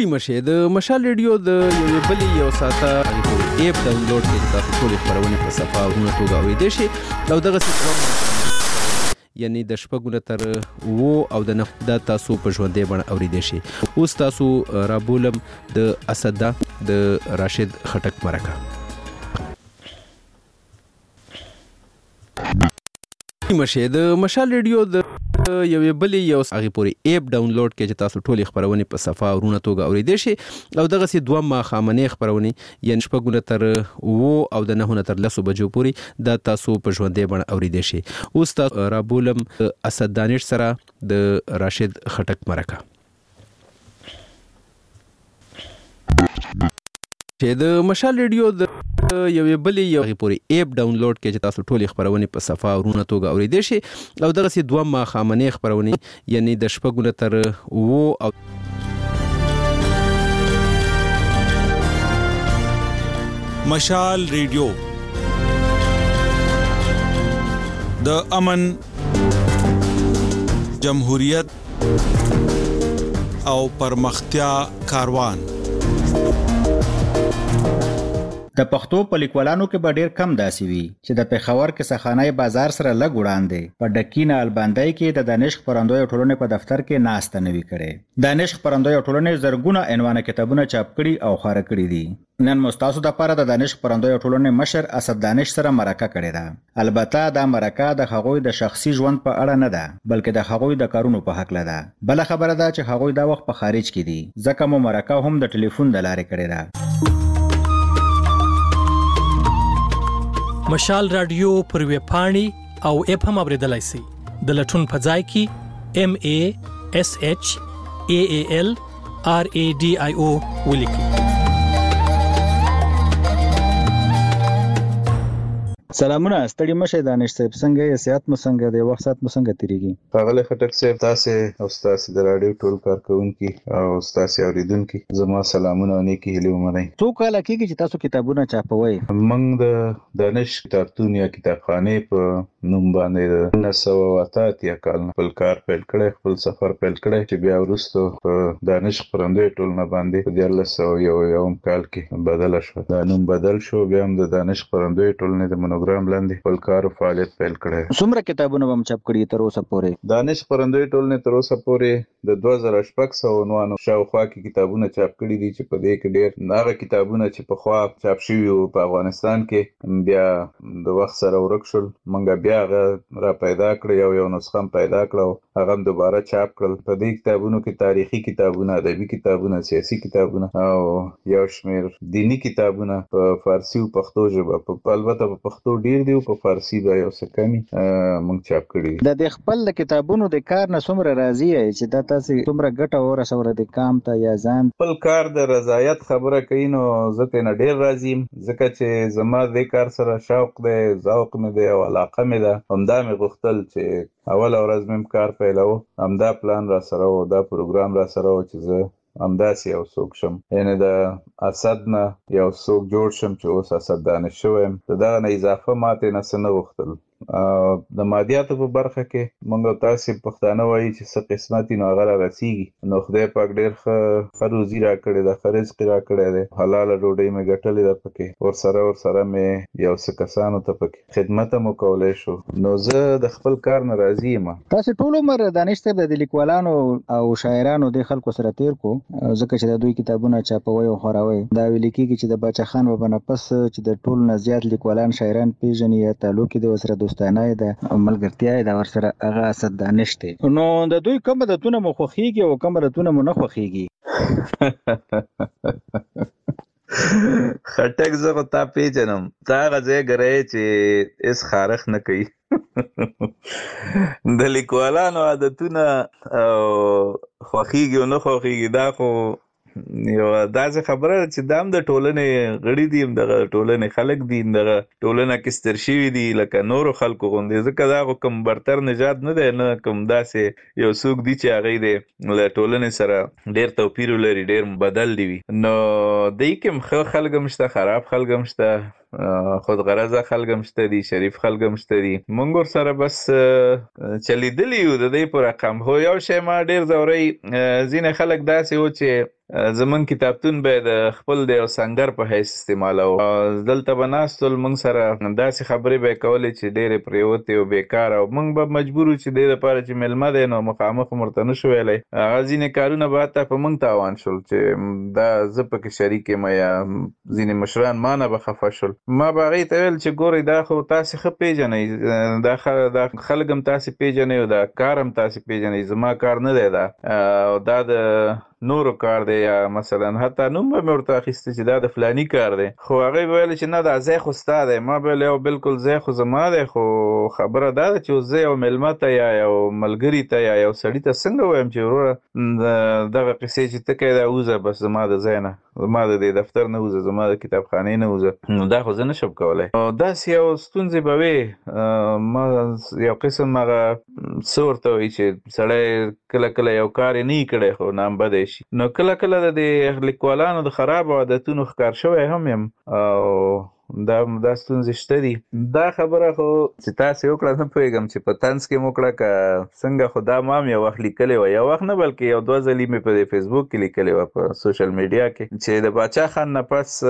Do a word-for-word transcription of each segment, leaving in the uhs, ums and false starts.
ستړي مشه د مشال ریډیو د یو بلې یو ساته ایپ ډاونلوډ کړئ تاسو ټول خبرونه په صفه او غوڼه توګه اورئ شئ او دغه یعنی د شپږو نه تر اوو او د نه د تاسو په ژوندې بڼه اورېدای شئ. اوس تاسو رابولم د اسد د راشد خټک مرکه. مشه د مشال ریډیو د یو بلې یو هغه پورې ایپ ډاونلوډ کړئ چې تاسو ټول خبرونه په صفه او غوڼه توګه اورېدای شئ او دغه سي دوه ماښامنۍ خبرونه یعنی شپږو نه تر اوو او د نه نه تر لسو بجو پورې د تاسو په ژوندې بڼه اورېدای شئ. اوس تاسو رابولم اسد دانش سره د راشد خټک مرکه. د مشال ریډیو د یو بلې یو پورې ایپ ډاونلوډ کړئ چې تاسو ټول خبرونه په صفه او غوڼه توګه اورېدای شئ او دغه سي دوه ماښامنۍ خبرونه یعنی د شپږو نه تر اوو او مشال ریډیو د امن، جمهوریت او پرمختیا کاروان. د پښتو په لیکوالانو کې به ډېر کم داسې وي چې د پېښور کې سخانای بازار سره لږ وړاندې په ډکینه الباندای کې د دانش خپرندوی ټولنې په دفتر کې ناسته نه وي کړې. دانش خپرندوی ټولنې زرګونه عنوانه کتابونه چاپ کړي او خپاره کړي دي. نن مستاسو د لپاره د دانش خپرندوی ټولنې مشر اسد دانش سره مرکه کړې ده. البته دا مرکه د هغوی د شخصي ژوند په اړه نه ده بلکې د هغوی د کارونو په حق ده. بل خبره ده چې هغوی دا وخت په خارج کې دي ځکه مو مرکه هم د ټلیفون د لارې کړې ده. مشال رادیو پر ویب پاڼې او اپ هم اوریدلای شئ. د لټون په ځای کې ام ای اس اچ ای ای ال آر ای ډي آی او ولیکئ. سلامونه، ستړي مشه دانش صاحب، څنګه یې؟ صحت مو څنګه دی؟ وخت سات مو څنګه تیریږي؟ ښاغلی خټک صاحب، تاسې او ستاسې د راډیو ټول کارکوونکي او ستاسې اورېدونکي زما سلامونه او نیکې هیلې ومنئ. څو کاله کېږي چې تاسو کتابونه چاپوئ؟ موږ د دانش کتابتون یا کتابخانې په نوم باندې د نولس سوه اته اتیا کال نه خپل کار پیل کړی، خپل سفر پیل کړی چې بیا وروسته په دانش خپرندوی ټولنه باندې په دیارلس سوه یو یوم کال کې بدله شوه. دا نوم بدل شو، بیا هم د دانش خپرندوی ټولنې د منوګرام لاندې خپل کار او فعالیت پیل کړی. څومره کتابونه هم چاپ کړي تر اوسه پورې؟ دانش خپرندوی ټولنې تر اوسه پورې د دوه زره شپږ سوه عنوانو شاوخوا کې کتابونه چاپ کړي دي چې په دې کې ډېر هغه کتابونه چې پخوا چاپ شوي وو په افغانستان کې بیا د وخت سره ورک شول. موږ بیا هغه را پیدا کړی او یو نسخه هم پیدا کړه او هغه هم دوباره چاپ کړل. په دې کتابونو کې تاریخي کتابونه، ادبي کتابونه، سیاسي کتابونه او یو شمېر دینی کتابونه په فارسي او پښتو ژبه، په البته په پښتو ډېر دی او په فارسي به یو څه کمي موږ چاپ کړي. د دې خپل کتابونو د کار نه څومره راضي یې چې دا تاسې څومره ګټه ورسوله د قام ته یا ځان؟ خپل کار د رضایت خبره کوي نو زه ترېنه ډېر راضي یم ځکه چې زما دې کار سره شوق دی، ذوق مې دی او علاقه مې ده. همدا مې غوښتل چې اوله ورځ مې کار پیلوه، همدا پلان را سره و، دا پروګرام را سره و چې زه همداسې یو څوک شم، یعنې د اسد نه یو څوک جوړ شم چې اوس اسد دانش شوی یم. د دغه نه اضافه ما ترېنه څه نه غوښتل. د مادیاتو په برخه کې موږ او تاسې پښتانه وایي چې څه قسمت وي نو هغه را رسېږي. نو خدای پاک ډېر ښه ښه روزي را کړې ده، ښه رزق را کړی دی، حلاله ډوډۍ مې ګټلې ده پکې. ورسره ورسره مې یو څه کسانو ته پکې خدمت هم وکولی شو. نو زه د خپل کار نه راضي یم. تاسې ټول عمر دانش صاحب د لیکوالانو او شاعرانو د خلکو سره تېر کو، ځکه چې د دوی کتابونه چاپوئ او خپروئ. دا ویل کېږي چې د باچا خان بابا نه پس چې د ټولو نه زیات لیکوالان شاعران پېژني یا تعلق یې د ورسره دوستانه ده او ملګرتیا یې د ورسره هغه اسد دانش دی. نو د دوی کوم عادتونه مو خوښېږي او کوم عادتونه مو نه خوښېږي؟ خټک، زه خو تا پېژنم، تا هغه ځای ګرایې چې هېڅ خارښ نه کوي. د لیکوالانو عادتونه او خوښېږي او نه خوښېږي دا خو یو داسې خبره ده چې دا هم د ټولنې غړي دي، دغه ټولنې خلک دي، دغه ټولنه کې ستر شوي دي لکه نورو خلکو غوندې. ځکه دا خو کوم برتر نژاد نه دی، نه کوم داسې یو څوک دي چې هغوی دی له ټولنې سره ډېر توپیر ولري، ډېر بدل دي وي. نو دی کې هم ښه خلک هم شته، خراب خلک هم شته، خود غرضه خلک هم شته دي، شریف خلک هم شته دي. موږ ورسره بس چلیدلي یو د دې په رقم. خو یو شی ما ډېر ځوری، ځینې خلک داسې و چې زمون کتابتون به د خپل د سنگر په حیث استعمالو دلته بناستل موږ سره داسې خبرې به کولې چې ډېرې پریوتې او بیکار او موږ به مجبور چې د لپاره چې ملمه دی نو مخامخ مرته نشو ویلی هغه ځینې کارونه به حتی په موږ تاوان شول چې دا زه پکې شریک یم یا ځینې مشران ما نه به خفه شول ما به هغې ته ویل چې ګورئ دا خو تاسې ښه پیژنئ دا خلک هم تاسې پیژنئ او دا کار هم تاسې پیژنئ زما کار نه دی دا او دا د نورو کار دی یا مثلا حتی نوم به مې ورته اخیسته چې دا د فلاني کار دی خو هغې به ویل چې نه دا ځای خو ستا دی ما به ویل یو بلکل ځای خو زما دی خو خبره دا ده چې زه یو مېلمه ته یا یو ملګري ته یا یو سړي ته څنګه ووایم چې وروره دغه قصې چې ته کوې دا وځه بس زما د ځای نه زما د دې دفتر نه وځه زما د کتابخانې نه وځه نو دا خو زه نشم کولی داسې یو ستونزې به وې ما یو قسم هغه څه ورته وایي چې سړی کله کله یو کار یې نه وي کړی خو نامبدی شي نو کله کله د دې لیکوالانو د خرابو عادتونو ښکار شوی هم یم او دا دا ستونزې شته دي دا خبره خو چې تاسې وکړه نه پوهېږم چې په طنز کې مو کړه که څنګه خو دا ما هم یو وخت لیکلې وه یو وخت نه بلکې یو دوه ځلې مې په دې فیسبوک کې لیکلې وه په سوشل میډیا کې چې د باچا خان نه پس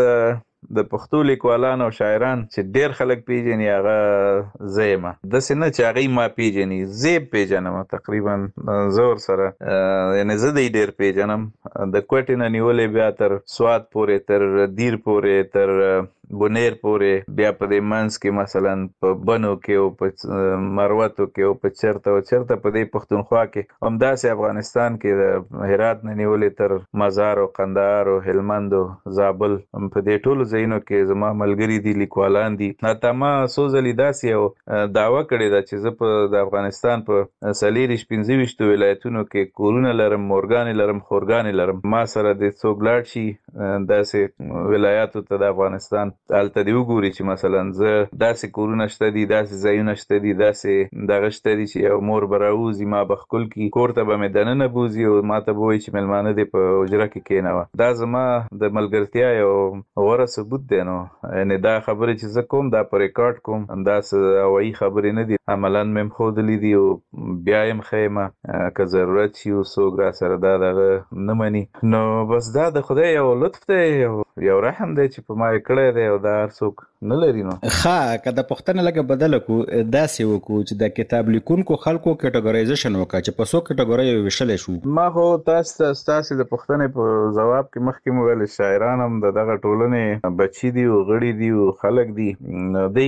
د پښتو لیکوالان او شاعران چې ډېر خلک پیژني هغه زه یم داسې نه چې هغوی ما پیژني زه یې پیژنم تقریبا زه ورسره یعنې زه دی ډېر پیژنم د کوټې نه نیولې بیا تر سوات پورې تر دیر پورې تر بونیر پورې بیا په دې منځ کې مثلا په بنو کې او په مروتو کې او په چرته او چرته په دې پښتونخوا کې همداسې افغانستان کې د هرات نه نیولې تر مزار او قندهار او هلمند او زابل په دې ټولو ځایونو کې زما ملګري دي لیکوالان دي حتی ما څو ځلې داسې یو دعوه کړې ده چې زه په د افغانستان په څلېرویشت پنځه ویشتو ولایتونو کې کورونه لرم مورګانې لرم خورګانې لرم ما سره د څوک لاړ شي داسې ولایاتو ته د افغانستان هلته دې وګوري چې مثلا زه داسې کورونه شته دي داسې ځایونه شته دي داسې دغه شته دي چې یو مور به راوځي ما به ښکل کړي کور ته به مې دننه بوځي او ما ته به وایي چې مېلمانه دې په حجره کې کښېنوه دا زما د ملګرتیا یو غوره ثبوت دی نو یعنې دا خبرې چې زه کوم دا په ریکارډ کوم همداسې هوایي خبرې نه دي عملا مې هم ښودلي دي او بیا یې هم ښیم که ضرورت شي او څوک را سره دا دغه نه مني نو بس دا د خدای یو لطف دی یو رحم دی چې په ما یې کړی دی او دا هر څوک نه لري نو ښه که د پوښتنه لږه بدله کړو داسې وکړو چې د کتاب لیکونکو خلکو کټګوریزیشن وکړه چې په څو کټګوریو ویشلی شو ما خو تاسو ته ستاسې د پوښتنې په ځواب کې مخکې مو ویل شاعران هم د دغه ټولنې بچي دي او غړي دي او خلک دي دوی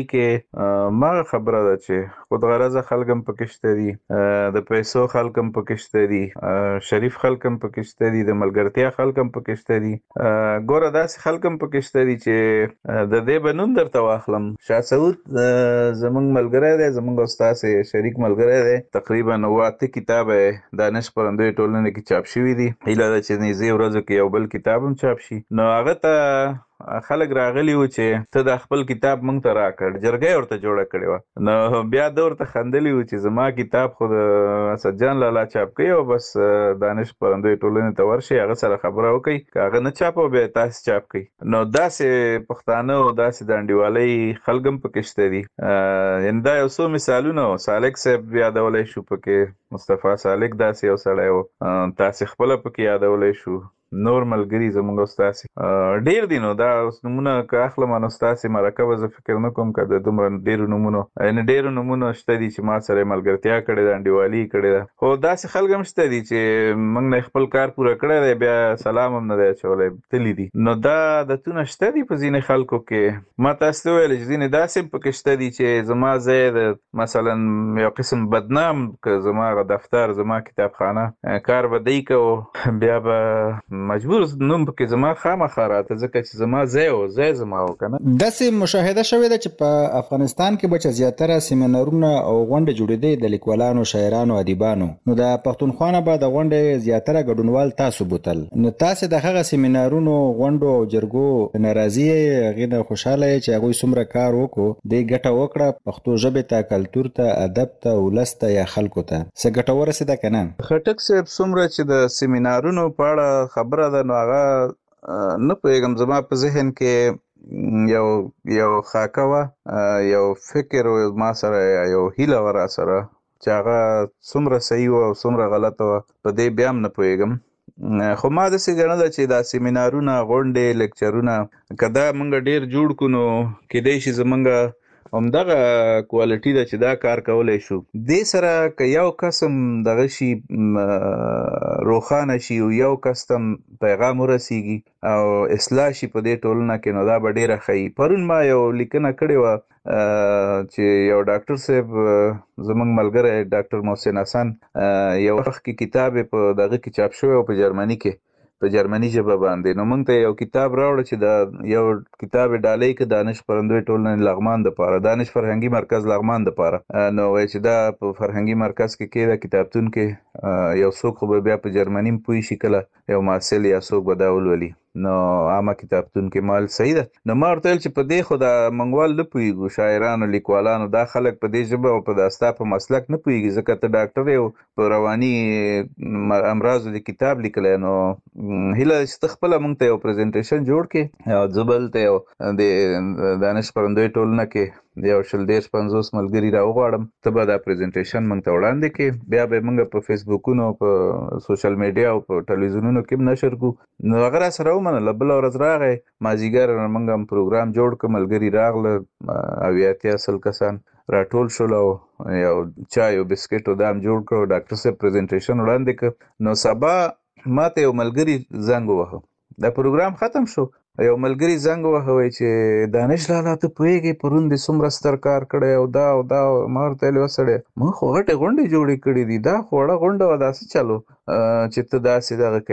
کې مغه خبره ده چې خودغرضه خلک هم پکې شته دي د پیسو خلک هم پکې شته دي شریف خلک هم پکې شته دي د ملګرتیا خلک هم پکې شته دي ګوره داسې خلک هم پکې شته دي چې د دې به نوم درته واخلم شاه سعود زمونږ ملګری دی زمونږ او ستاسې شریک ملګری دی تقریبا اووه اته کتاب دانش خپرندویې ټولنې کې چاپ شوي دي هیله ده چې نږدې ورځو کې یو بل کتاب هم چاپ شي نو هغه ته خلک راغلي وو چې ته د خپل کتاب موږ ته راکړ جرګه ورته جوړه کړې وه نو بیا ده ورته خندلي وو چې زما کتاب خو د اسدجان لالا چاپ کوي او بس دانش خپرندویې ټولنې ته ورشئ هغه سره خبره وکړئ که هغه نه چاپ او بیا تاسې چاپ کړئ نو داسې پښتانه او داسې د انډیوالۍ خلک هم پکې شته دي یعنې دا یو څو مثالونه و سالک صاحب یادولی شو پکې مصطفی سالک داسې یو سړی و تاسې خپله پکې یادولی شو نور ملګري زموږ او ستاسې ډېر دي نو دا اوس نومونه که اخلم نو ستاسې مرکه به زه فکر نه کوم که د دومره ډېرو نومونو یعنې ډېرو نومونه شته دي چې ما سره یې ملګرتیا کړې ده انډیوالي یې کړې ده خو داسې خلک هم شته دي چې موږ نه خپل کار پوره کړی دی بیا سلام هم نه دی اچولی تللي دي نو دا عادتونه شته دي په ځینې خلکو کې ما تاسو ته وویل چې ځینې داسې هم پکې شته دي چې زما ځای د مثلا یو قسم بدنام که زما هغه دفتر زما کتابخانه کار به دی کوو بیا به مجبور نوم پکې زما خامخا راته ځکه چې زما ځای و ځای زما و که نه داسې مشاهده شوې ده چې په افغانستان کې به چې زیاتره سیمینارونه او غونډې جوړېدې د لیکوالانو شاعرانو ادیبانو نو د پښتونخوا نه به د غونډې زیاتره ګډونوال تاسو بوتل نو تاسې د هغه سیمینارونو غونډو او جرګو ناراضي یې هغې نه خوشحاله یې چې هغوی څومره کار وکړو دې ګټه وکړه پښتو ژبې ته کلتور ته ادب ته ولس ته یا خلکو ته څه ګټه ورسېده که نه خټک صاحب څومره چې د سیمینارونو په اړه خبره ده نو هغه نه پوهېږم زما په ذهن کې یو یو خاکه وه یو فکر ما سره یو هیله وه را سره چې هغه څومره صحیح وه او څومره غلطه وه په دې بیا هم نه پوهېږم خو ما داسې ګڼله چې دا سیمینارونه غونډې لیکچرونه که دا موږ ډېر جوړ کړو نو کیدای شي زموږ همدغه کوالټي ده چې دا کار کولی شو. دې سره که یو کس هم دغه شي روښانه شي او یو کس ته پیغام ورسیږي او اصلاح شي په دې ټولنه کې نو دا به ډېره ښه وي. پرون ما یو لیکنه کړې وه چې یو ډاکټر صاحب زموږ ملګری ډاکټر محسن حسن یو وخت کې کتاب یې په دغه کې چاپ شوی و په جرمني کې په جرمني ژبه باندې. نو موږ ته یو کتاب راوړه چې دا یو کتاب ډالۍ که دانش خپرندوی ټولنې لغمان دپاره دانش فرهنګي مرکز لغمان دپاره. نو وایي چې دا په فرهنګي مرکز کې کېده کتابتون کې یو څوک خو به بیا په جرمني هم پوه شي کله یو محصل یا څوک به دا ولولي نو عامه کتابتون کې مال صحیح ده. نو ما ورته ویل چې په دې خو دا منګوال نه پوهېږو شاعرانو لیکوالانو دا خلک په دې ژبه او په دا ستا په مسلک نه پوهېږي ځکه ته ډاکټر یې په رواني امراضو د کتاب لیکلی. نو هیله ده چې ته خپله موږ ته یو پریزنټیشن جوړ کړې او زه بل ته یو د دانش خپرندوی ټولنه کې یو شل دېرش پنځوس ملګري راوغواړم ته به دا پریزنټیشن موږ ته وړاندې کړې بیا به یې موږ په فیسبوکونو په سوشل میډیا او په ټلویزیونونو کې هم نشر کړو. نو هغه راسره ومنله. بله ورځ راغی مازدیګر موږ هم پروګرام جوړ کړ ملګري راغله اویا اتیا سل کسان راټول شول او یو چای او بسکټ او دا هم جوړ کړ. ډاکټر صاحب پریزنټیشن وړاندې کړ. نو سبا ما ته یو ملګري زنګ ووهه دا پروګرام ختم شو. یو ملګري زنګ ووهه وایي چې دانش لالا ته پوهېږې پرون دې څومره ستر کار کړی او دا او دا. ما ورته ویل وسړی موږ خو غټې غونډې جوړې کړې دي دا خو وړه غونډه وه دا څه چلو چې ته داسې دغه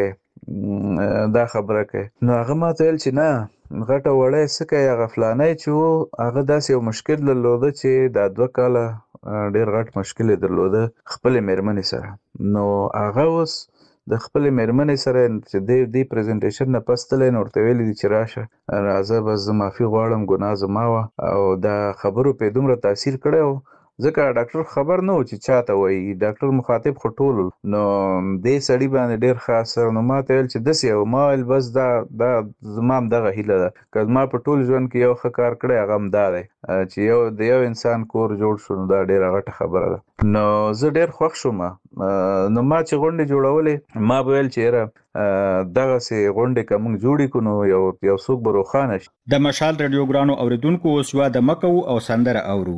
کوې دا خبره کوې. نو هغه ما ته ویل چې نه غټه وړی څه کوې هغه فلانی چې و هغه داسې یو مشکل درلوده چې دا دوه کاله ډېر غټ مشکل یې درلوده خپلې مېرمنې سره. نو هغه اوس د خپلې مېرمنې سره چې دی دې پریزنټیشن نه پس تللی نو ورته ویلي دي چې راشه راځه بس زه معافي غواړم ګناه زما وه او دا خبرو پې دومره تاثیر کړی و ځکه ډاکټر خبر نه و چې چا ته وایي ډاکټر مخاطب خو ټول نو دې سړي باندې ډېر خاص سره. نو ما ته ویل چې داسې یو ما ویل بس دا دا زما هم دغه هیله ده که زما په ټول ژوند کې یو ښه کار کړی هغه هم دا دی چې یو د یو انسان کور جوړ شو نو دا ډېره غټه خبره ده. نو زه ډېر خوښ شوم. نو ما چې غونډې جوړولې ما به ویل چې یاره دغسې غونډې که موږ جوړې کړو نو یو یو څوک به روښانه شي. د مشال رادیو ګرانو اوریدونکو اوس واده مه کوو او سندره اورو.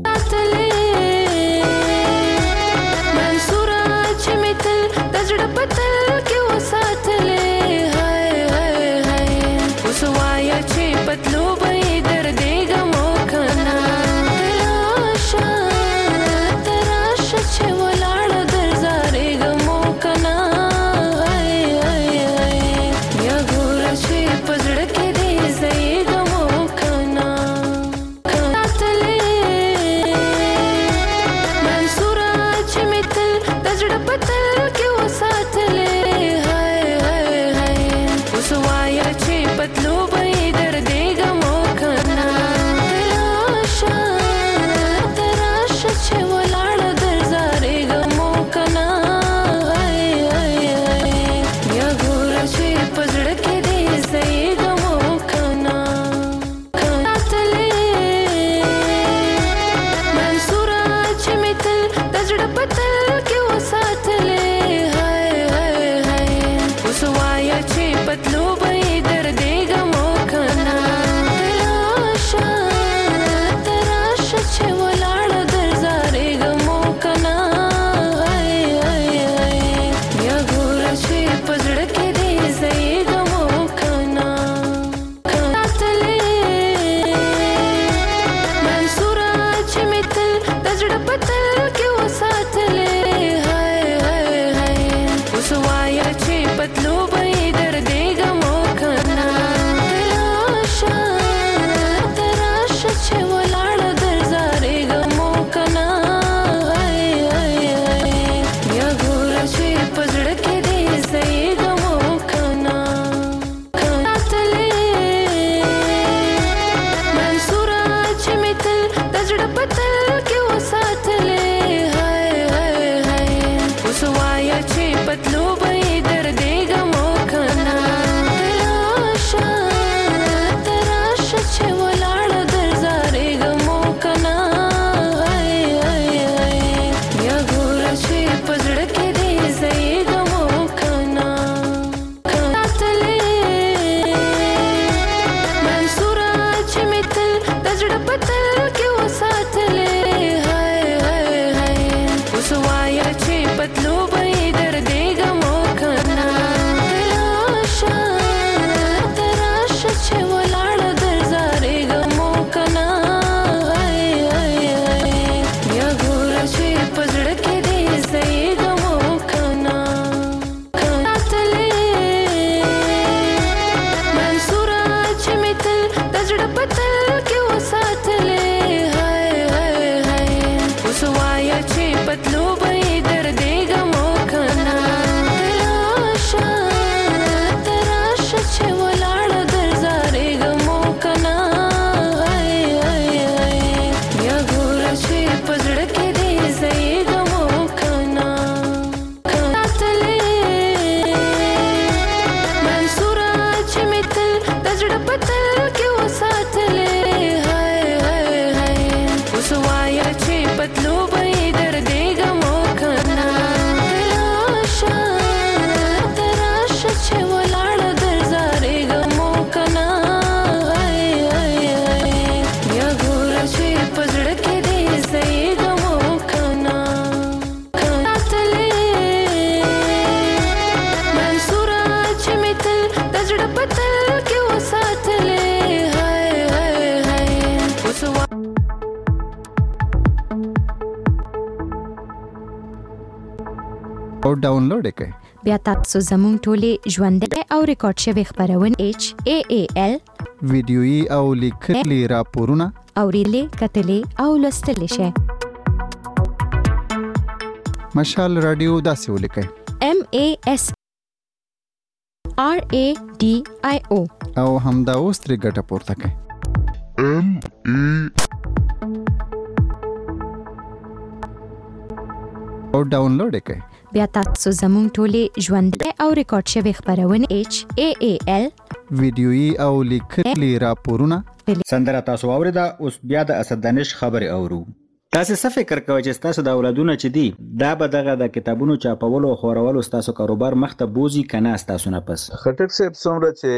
او ډاونلوډ یې کړئ. بیا تاسو زموږ ټولې ژوندۍ او ریکارډ شوي خپرونې ایچ ای ای ال ویډیويي او لیکلي راپورونه اورېدلې کتلې او لوستلی شئ. مشال رادیو داسې ولیکئ: ایم ای ایس آر ای ډي آی او او همدا اوس ترې ګټه پورته کړئ. ایم ای او ډاونلوډ یې کړئ. بیا تاسو زموږ ټولې ژوندۍ او ریکارډ شوي خپرونې ایچ ای ای ال ویډیويي او لیکلي راپورونه سندره تاسو واوریده. اوس بیا د اسد دانش خبرې اورو. تاسو څه فکر کوئ چې تاسو د اولادونو چې دي دا به دغه د کتابونو چاپولو او خورولو تاسو کاروبار مخته بوزي کنه تاسو نه پس؟ خټک صاحب څومره چې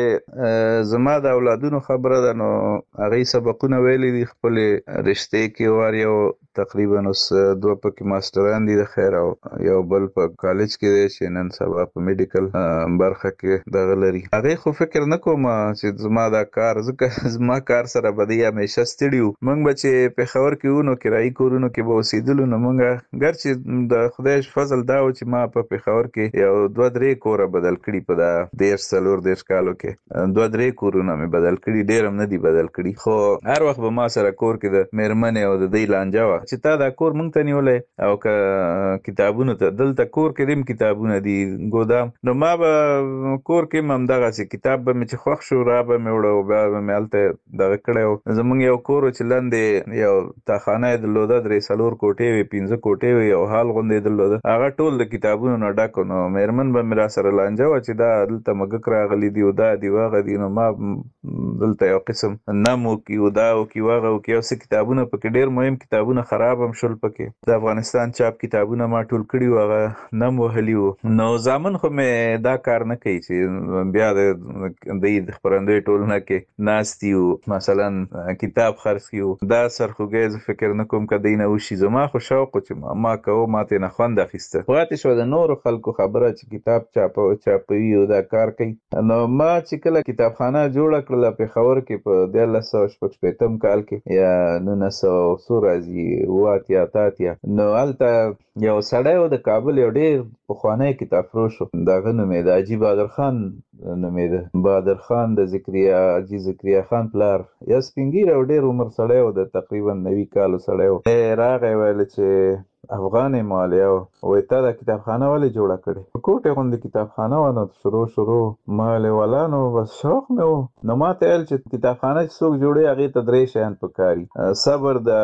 زما د اولادونو خبره ده نو هغه سبقونه ویلي دي خپل رشته کې وار یو تقریبا اوس دوه پکې ماستران دي د خیر او یو بل په کالج کې دی چې نن سبا په میډیکل برخه کې دغه لري. هغه خو فکر نه کوم چې زما دا کار ځکه زما کار سره بدی همیشه ستړیو. موږ به چې پېښور کې ونو کرایي کورونو کې به اوسېدلو نو موږ ګرچې د خدای فضل دا و چې ما په پېښور کې یو دوه درې کوره بدل کړي په دا دېرش څلور دېرش کالو کې دوه درې کورونه مې بدل کړي، ډېر هم نه دي بدل کړي. خو هر وخت به ما سره کور کې د مېرمنې او د دوی لانجه وه چې تا دا کور موږ ته نیولی او که کتابونو ته دلته کور کې دیم کتابونه دي ګودام نو ما به کور کې هم همدغسې کتاب به مې چې خوښ شو را به مې وړه او بیا به مې هلته دغه کړی و. زموږ یو کور و چې لاندې یو تاخانه یې درلوده، درې څلور کوټې وې، پنځه کوټې وې، یو هال غوندې درلوده. هغه ټول د کتابونو نه ډک و. نو مېرمن به مې را سره لانجه وه چې دا دلته مګک راغلي دي او دا دي واغه دي. نو ما دلته یو قسم نم وکړي او دا وکړي واغه وکړي. یو څه کتابونه پکې ډېر مهم کتابونه خراب هم شول پکې. د افغانستان چاپ کتابونه ما ټول کړي وو، هغه نم وهلي وو. نو زامن خو مې دا کار نه کوي چې بیا د دوی د خپرندوی ټولنه کې ناستي وو مثلا کتاب خرڅ کړي وو. دا سرخوږی زه فکر نه کوم که دی نه وشي. زما خو شوق و چې ما کوو ما ترې نه خوند اخیسته. پاتې شوه د نورو خلکو خبره چې کتاب چاپوي او دا کار کوي. نو ما چې کله کتابخانه جوړه کړله پېښور کې په دیارلس سوه شپږ شپېتم کال کې یا نولس سوه څو راځي اوه اتیا اته اتیا نو هلته یو سړی و د کابل یو ډېر پخوانی کتابفروش و. د هغه نوم یې د حاجي بهادر خان نومېده. بهادر خان د ذکریا حاجي ذکریا خان پلار یا سپین ږیری او ډېر عمر سړی و، د تقریبا نوي کالو سړی و. راغی ویل چې افغان یم والیا و وایي تا دا کتابخانه ولې جوړه کړې؟ کوټې غوندې کتابخانه وه. نو شروع شروع ما ویلې والا نو بس شوق مې و. نو ما ته ویل چې کتابخانه چې څوک جوړوي هغې ته درې شیان پکار دي: صبر د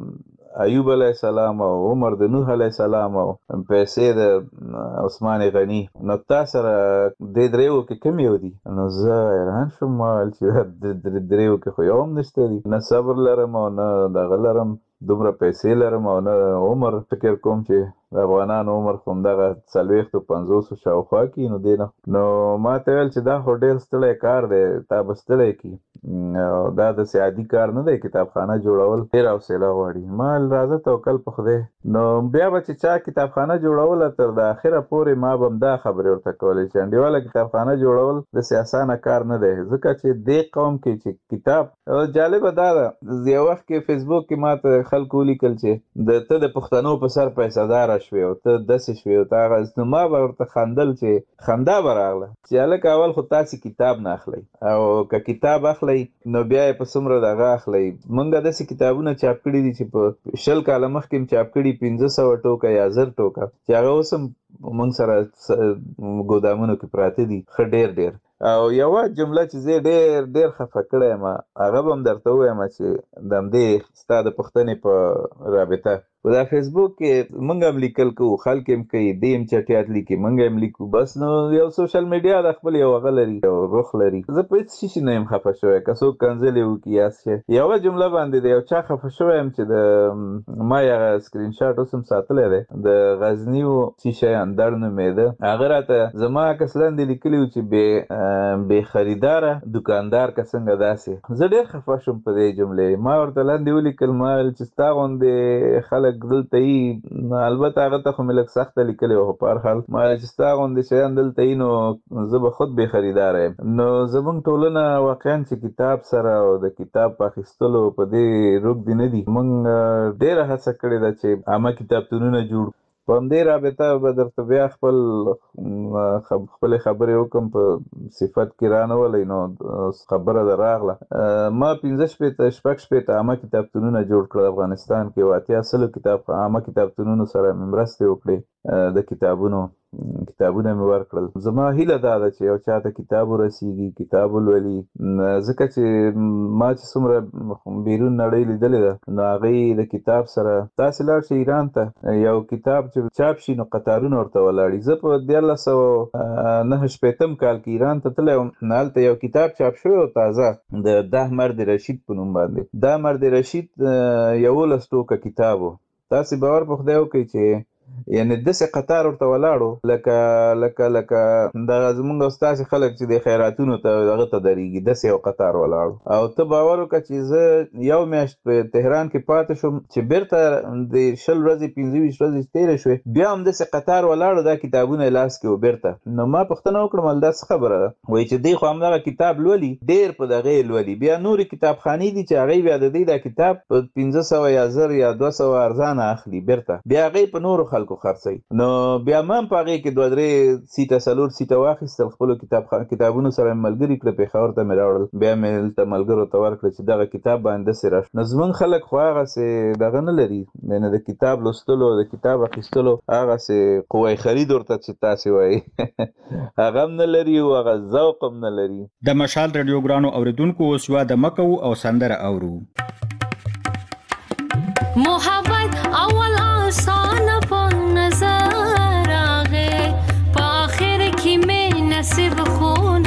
ایوب علیه السلام او عمر د نوح علیه السلام او پیسې د عثمان غني. نو تا سره دې دریو کې کوم یو دي؟ نو زه حیران شوم. ما ویل چې دریو کې خو یو هم نشته دي، نه صبر لرم او نه دغه لرم، دومره پیسې لرم او نه عمر. فکر کوم چې د افغانانو عمر خو همدغه څلوېښتو پنځوسو شاوخوا کې نو دی نه. نو ما ته ویل چې دا خو ډېر ستړی کار دی، تا به ستړی کړي او دا داسې عادي کار نه دی کتابخانه جوړول، ډېر حوصله غواړي. ما ویل راځه توکل په خدای. نو بیا به چې چا کتابخانه جوړوله تر د اخره پورې ما به هم دا خبرې ورته کولې چې انډیواله کتابخانه جوړول داسې اسانه کار نه دی. ځکه چې دې قوم کې چې کتاب جالبه دا ده یو وخت کې فیسبوک کې ما ته خلکو ولیکل چې د ته د پښتنو په سر پیسه داره شوې او ته داسې شوې او ته هغه. نو ما به ورته خندل چې خندا به راغله چې هلکه اول خو تاسې کتاب نه اخلئ او که کتاب اخلئ نو بیا یې په څومره دغه اخلئ. موږ داسې کتابونه چاپ کړي دي چې په شل کاله مخکې هم چاپ کړي پنځه سوه ټوکه یا زر ټوکه چې هغه اوس هم موږ سره ګودامونو کې پراته دي ښه ډېر ډېر. او یوه جمله چې زه ډېر ډېر خفه کړی یم هغه به هم درته ووایم چې د همدې ستا د پوښتنې په رابطه په دا فیسبوک کې موږ هم لیکل کوو، خلک هم کوي، دی هم چټیات لیکي، موږ هم لیکو. بس نو یو سوشل میډیا د خپل یو هغه لري، یو رخ لري. زه په هېڅ شي نه یم خفه شوی که څوک کنځلې وکړي یا څه. یوه جمله باندې د یو چا خفه شوی یم چې د ما یې هغه سکرین شاټ اوس هم ساتلی دی، د غزني و څه شی اندړ نومېده. هغه راته زما عکس لاندې لیکلي و چې بې بې خریداره دوکاندار که څنګه داسې. زه ډېر خفه شوم په دې جملې. ما ورته لاندې ولیکل ما ویل چې ستا غوندې خلک دلته یي، البته هغه ته خو مې لږ سخته لیکلې وه، خو په هر حال ما ویل چې ستا غوندې شیان دلته یي نو زه به خود بې خریداره یم. نو زموږ ټولنه واقعا چې کتاب سره او د کتاب په اخیستلو په دې روږدي نه دي. موږ ډېره هڅه کړې ده چې عامه کتابتونونه جوړ په همدې رابطه به درته بیا خپل خپلې خبرې وکړم په صفت کې رانولئ نو خبره ده راغله. ما پنځه شپېته شپږ شپېته عامه کتابتونونه جوړ کړل افغانستان کې، او اتیا سلو کتاب عامه کتابتونونو سره مې مرستې وکړې د کتابونو کتابونه مې ورکړل. زما هیله دا ده چې یو چاته کتاب ورسیږي، کتاب ولولي، ځکه چې ما چې څومره بیرون نړۍ لیدلې ده نو هغوی د کتاب سره تاسې لاړ شئ ایران ته یو کتاب چې چاپ شي نو قطارونه ورته ولاړي. زه په دیارلس سوه نهه شپېتم کال کې ایران ته تللی وم، هلته یو کتاب چاپ شوی و تازه د ده مرد رشید په نوم باندې. دا مرد رشید یولس ټوکه کتاب و. تاسې باور په خدای وکړئ چې یعنی داسې قطار ورته ولاړو لکه لکه لکه دغه زمونږ او ستاسې خلک چې د خیراتونو ته هغه ته درېږي، داسې یو قطار ولاړو. او ته باور وکړه چې زه یو میاشت په تهران کې پاتې شوم چې بیرته د شل ورځې پنځه ویشت ورځې تېرې شوې بیا هم داسې قطار ولاړو، دا کتابونه یې لاس کې و بیرته. نو ما پوښتنه وکړم هل دا څه خبره ده؟ وایي چې دی خو همدغه کتاب لولي، ډېر په دغه یې لولي. بیا نورې کتابخانې دي چې هغوی بیا د دوی دا کتاب په پنځه سوه یا زر یا دوه سوه ارزانه اخلي بیرته، بیا هغوی په نورو خلکو خرڅوي. نو بیا ما هم په هغې کې دوه درې سیټه څلور سیټه واخیستل، خپلو کتاب کتابونو سره مې ملګري کړه، پېښور ته مې راوړل. بیا مې دلته ملګرو ته ورکړه چې دغه کتاب باندې داسې راشي. نو زمونږ خلک خو هغسې دغه نه لري، یعنې د کتاب لوستلو د کتاب اخیستلو هغسې قوه خرید ورته چې تاسې وایي هغه هم نه لري او هغه ذوق هم نه لري. د مشال رادیو ګرانو اورېدونکو اوس یوه دمه کوو او سندره اورو. محبت اول آسان په نظر آغه په آخر کې مې نصیب خون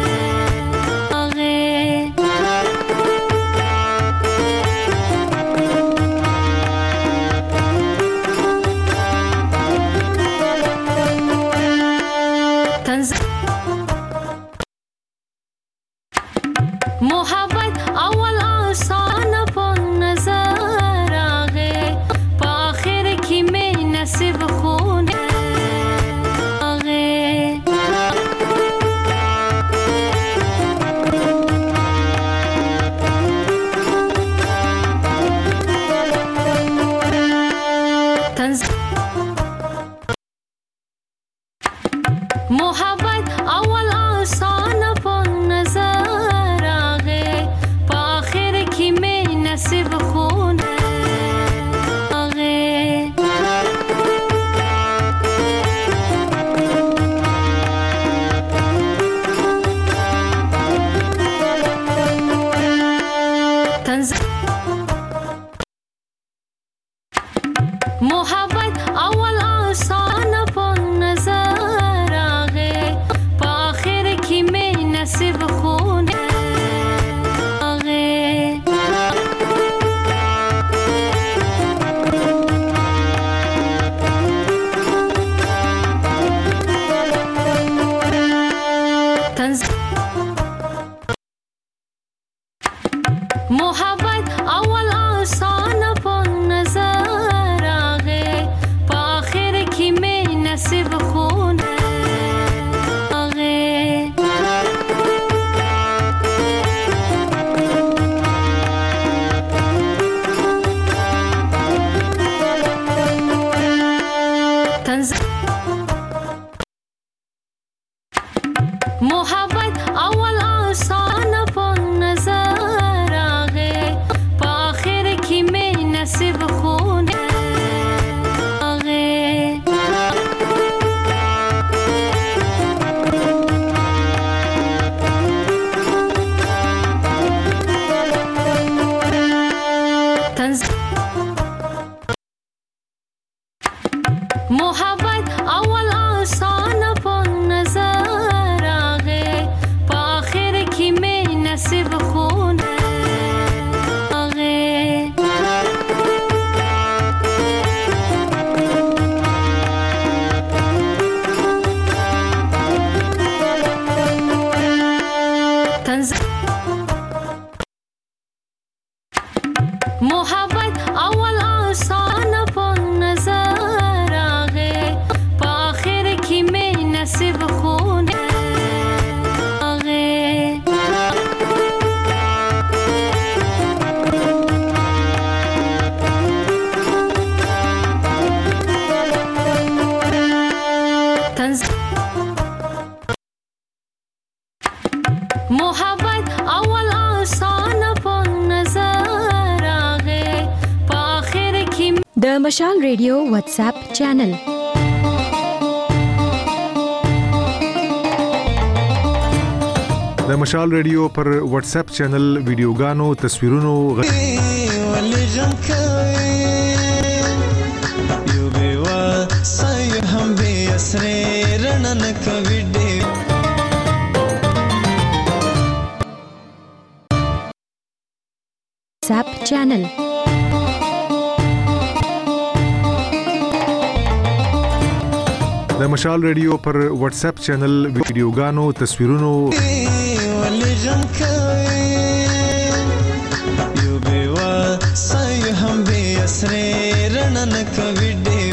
محبت اول آسان په نظر آغه په آخر کې مې نصیب خون محبت اول آسان په نظر آغه په آخر کې مې نصیب خون محبت اول آسان په نظر آغه په آخر کې مې نصیب خون محبت اول آسان په نظر آغه په آخر کې مې نصیب خون محبت اول آسان په نظر آغه په آخر کې مې نصیب خون محبت اول آسان په نظر آغه په آخر کې مې نصیب خون محبت اول آسان په نظر آغه د مشال ریډیو واتس اپ چینل د مشال ریډیو پر واتس اپ چینل ویډیوګانو تصویرونو ولې غم کوي یو بیوا سای هم به اسره رنن کوي ساب چینل د مشال ریډیو پر واتس اپ چینل ویډیوګانو تصویرونو ولې غم کوي یو بیوا سای هم به اسره رنن کوي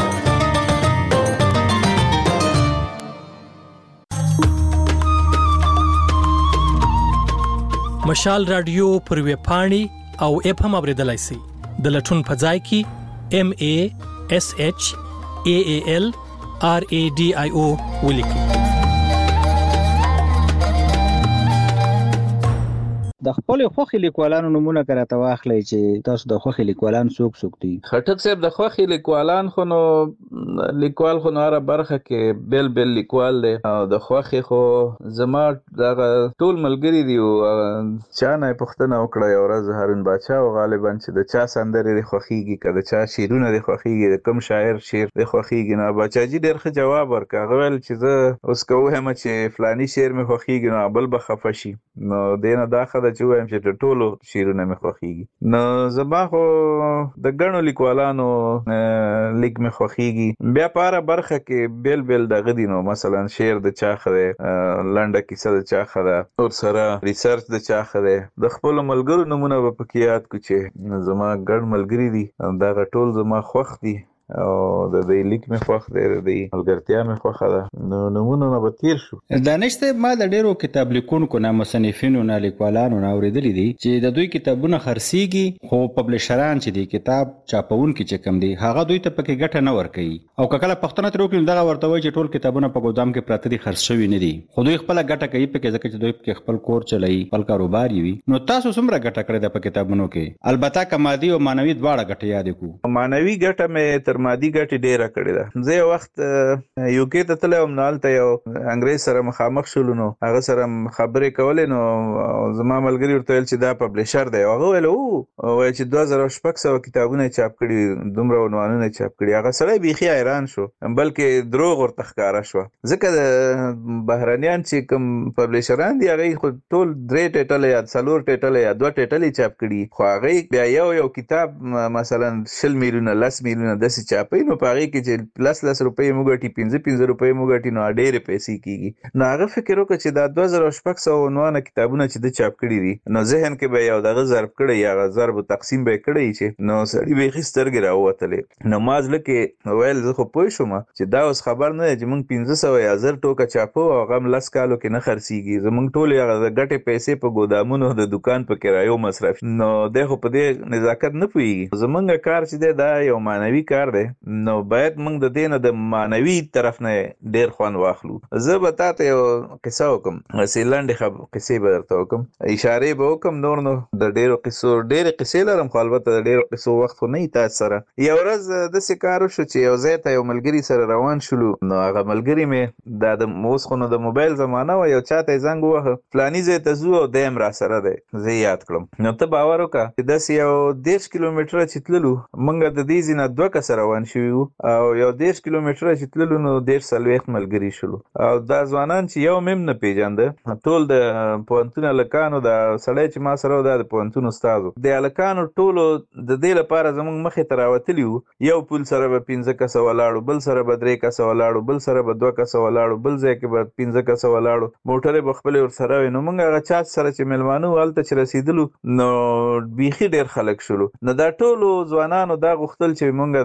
مشال رادیو پر ویب پاڼې او اپ هم اوریدلای شئ د لټون په ځای کې ام ای اس ایچ ای ای ال آر ای ډي آی او ولیکئ. د خپل خوخي لیکوالانو نمونه کراته واخلئ چې تاسو د خوخي لیکوالان څوک څوک دي؟ خټک صاحب د خوخي لیکوالان خو نو لیکوال خو نو هر برخه کې بیل بیل لیکوال دی او د خوخي خو زما د ټول ملګری دی او چا نه پښتنه وکړه یو ورځ هارون باچا او غالبا چې د چا سندرې د خوخيږي کده چا شیرونه د خوخيږي د کم شاعر شعر د خوخيږي نو باچا جی ډېر ښه جواب ورکړ غوښل چې زه اوس کوه هم چې فلانی شعر مې خوخيږي نو بل به خفشي نو دینه داخله چې وایم چې ټولو شیرونه مې خوښیږي نو زما خو د ګڼو لیکوالانو لیک مې خوښیږي بیا په هره برخه کې بیل بیل دغه دي نو مثلا شعر د چا ښه دی لنډه کیسه د چا ښه ده ورسره ریسرچ د چا ښه دی د خپلو ملګرو نومونه به پکې یاد کړو چې زما ګڼ ملګري دي دغه ټول زما خوښ دي او د دې لیک مې خوښ دی د دې ملګرتیا مې خوښه ده نو نمونه نه به تیر شو. دانش صاحب ما د ډیرو کتاب لیکونکو نه مصنفینو نه لیکوالانو نه اورېدلي دي چې د دوی کتابونه خرڅیږي خو پبلشران چې دي کتاب چاپونکي چې کم دي هغه دوی ته پکې ګټه نه ورکوي او کله پښتنه تر وکړي دغه ورته وایي چې ټول کتابونه په ګودام کې پراته دي خرڅ شوي نه دي خو دوی خپل ګټه کوي پکې ځکه چې دوی پکې خپل کور چلایي خپل کاروبار وي. نو تاسو څومره ګټه کړې ده په کتابونو کې؟ البته که مادي او معنوي دواړه ګټه یاد کړو. معنوي ګټه مې تر مادي ګټې ډیره کړې ده. زه یو وخت یو کې ته تللی وم نو هلته یو انګریز سره مخامخ شولو نو هغه سره خبرې کولې نو زما ملګري ورته ویل چې دا پبلشر دی هغه ویل او وایي چې دوه زره شپږ سوه کتابونه یې چاپ کړي دومره عنوانونه یې چاپ کړي هغه سړی بیخي حیران شو بلکې دروغ ورته ښکاره شوه ځکه د بهرنیان چې کوم پبلشران دي هغوی خو ټول درې ټیټله یا څلور ټیټله یا دوه ټیټلې چاپ کړي خو هغوی بیا یو یو کتاب مثلا شل میلیونه لس میلیونه داسې چاپوي نو په هغې کې چې لس لس روپۍ مو ګټي پنځه پنځه روپۍ مو ګټي نو ډېرې پیسې کېږي نو هغه فکر وکړه چې دا دوه زره شپږ سوه عنوانه کتابونه چې ده چاپ کړي دي نو ذهن کې به یو دغه ضرب کړی یا هغه ضرب تقسیم به یې کړی چې نو سړي بیخي سترګې راووتلې نو ما زړه کې ویل زه خو پوه شوم چې دا اوس خبر نه دی چې موږ پنځه سوه یا زر ټوکه چاپو او هغه هم لس کالو کې نه خرڅېږي زموږ ټولې هغه د ګټې پیسې په ګودامونو د دوکان په کرایو مصرف نو دی خو په دې نزاکت نه پوهېږي زموږ کار چې دی دا یو معنوي کار دی نو باید موږ د دې نه د معنوي طرف نه ډېر خوند واخلو. زه به تا ته یو قصه وکړم هسې لنډې قصې به درته وکړم اشارې به وکړم نور نو د ډېرو قصو ډېرې قصې لرم خو البته د ډېرو قصو وخت خو نه وي تاسو سره. یو ورځ داسې کار وشو چې یو ځای ته یو ملګري سره روان شولو نو هغه ملګري مې دا د اوس خو نو د موبایل زمانه وه یو چا ته یې زنګ ووهه فلاني ځای ته ځو او دی هم راسره دی زه یې یاد کړم نو ته باور وکړه چې داسې یو دېرش کیلومیټره چې تللو موږ د دې ځای نه دوه کسه روان شوي وو او یو دېرش کیلومیټره چې تللو نو دېرش څلوېښت ملګري شولو او دا ځوانان چې یو مې هم نه پېژانده ټول د پوهنتون هلکانو دا سړی چې ما سره و دا د پوهنتون استاد و د هلکانو ټولو د دې لپاره زموږ مخې ته راوتلي وو یو پول سره به پنځه کسه ولاړو بل سره به درې کسه ولاړو بل سره به دوه کسه ولاړو بل ځای کې به پنځه کسه ولاړو موټرې به خپلې ورسره وې نو موږ هغه چا سره چې میلمانه وو هلته چې رسېدلو نو بیخي ډېر خلک شولو نو دا ټولو ځوانانو دا غوښتل چې موږ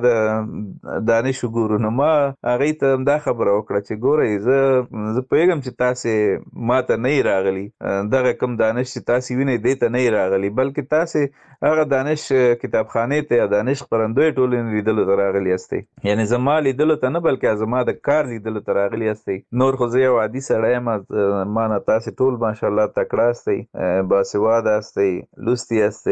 د دانش وګورو نو ما هغې ته دا خبره وکړه چې ګورئ زه زه پوهېږم چې تاسې ما ته نه یې راغلي دغه کوم دانش چې تاسې وینئ دې ته نه یې راغلي بلکې تاسې هغه دانش کتابخانې ته یا دانش خپرندوی ټولنې لیدلو ته راغلي یاستئ یعنې زما لیدلو ته نه بلکې زما د کار لیدلو ته راغلي یاستئ نور خو زه یو عادي سړی یم ما نه تاسې ټول ماشاءالله تکړه یاستئ باسواده یاستئ لوستي یاستئ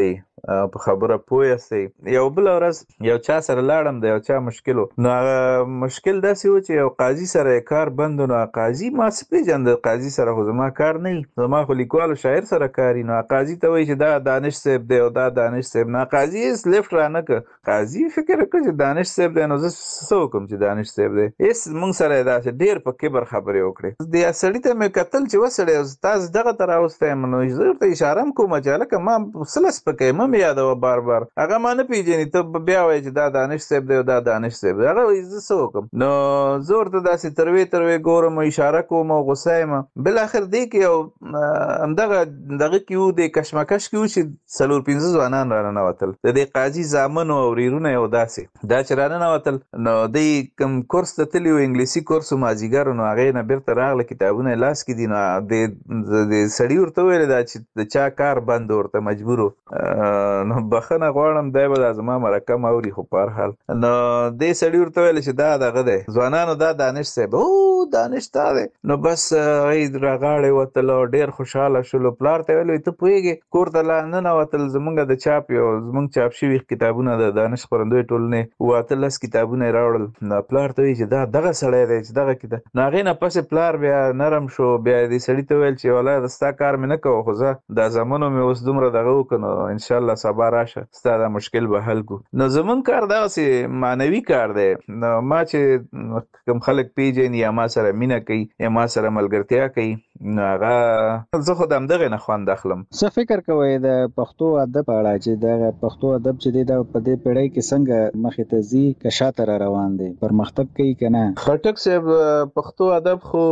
په خبره پوه یاستئ. یو بل ورځ یو چا سره لاړم د یو چا مشکل و، نو هغه مشکل داسې و چې یو قاضي سره کار بند و. نو قاضي ما څه پېژنده، قاضي سره خو زما کار نه وي، زما خو لیکوال شاعر سره کار وي. نو قاضي ته وایي چې دا دانش صاحب دی او دا دانش صاحب. نه قاضي هېڅ لیفټ را نه کړ. قاضي فکر وکړ چې دانش صاحب دی، نو زه څه وکړم چې دانش صاحب دی. هېڅ موږ سره یې داسې ډېر په کبر خبرې وکړې. دې سړي ته مې کتل چې وسړی تاسو دغه ته راوستی یم، نو زه ورته اشاره هم کوم چې هلکه ما څه له سپکوې مه مې یادوه بار بار. هغه ما نه پېژني، ته بیا وایې چې دا دانش صاحب دی او دا دانش صاحب دی. هغه وایي زه څه وکړم. نو زه ورته داسې تروې تروې ګورم، اشاره کوم او غوسه یم. بالاخر دې کې یو همدغه دغه کې وو، د کشمکش کې وو چې څلور پنځه ځوانان را ننوتل، د دې قاضي زامن او ورېرونه یې او داسې دا چې را ننوتل. نو دوی کوم کورس ته تللي وو، انګلیسي کورس و مازدیګر، نو هغې نه بېرته راغله، کتابونه یې لاس کې دي. نو د سړي ورته ویلې ده چې د چا کار بند، ورته مجبور و. نو بخښنه غواړم، دی به دا زما مرکه م اوري، خو په هر حال نو دې سړي ورته ویل چې دا دغه دی ځوانانو، دا دانش صاحب. او دانش تا دی. نو بس هغوی راغاړې وتل او ډېر خوشحاله شولو. پلار ته ویل ته پوهېږې کور ته لا ننوتل، زمونږ د چاپ یو زمونږ چاپ شوي کتابونه د دانش خپرندوی ټولنې اووه اتلس کتابونه یې راوړل. نو پلار ته وایي چې دا دغه سړی دی چې دغه کتاب. نو هغې نه پسې پلار بیا نرم شو، بیا یې دې سړي ته ویل چې والله ستا کار مې نه کوه، خو زه دا زامنو مې اوس دومره دغه وکړه، نو انشاءالله سبا راشه ستا دا مشکل به حل کړو. نو زمونږ کار دغسې معنوي کار دی. نو ما چې کوم خلک پېژني یا ما سره مینه کوي یا ما سره ملګرتیا کوي، نو هغه زه خو د همدغې نه خوند اخلم. څه فکر کوئ د پښتو ادب په اړه چې دغه پښتو ادب چې دی دا په دې پیړۍ کې څنګه مخې ته ځي، که شاته را روان دی، پرمختګ کوي که نه؟ خټک صاحب پښتو ادب خو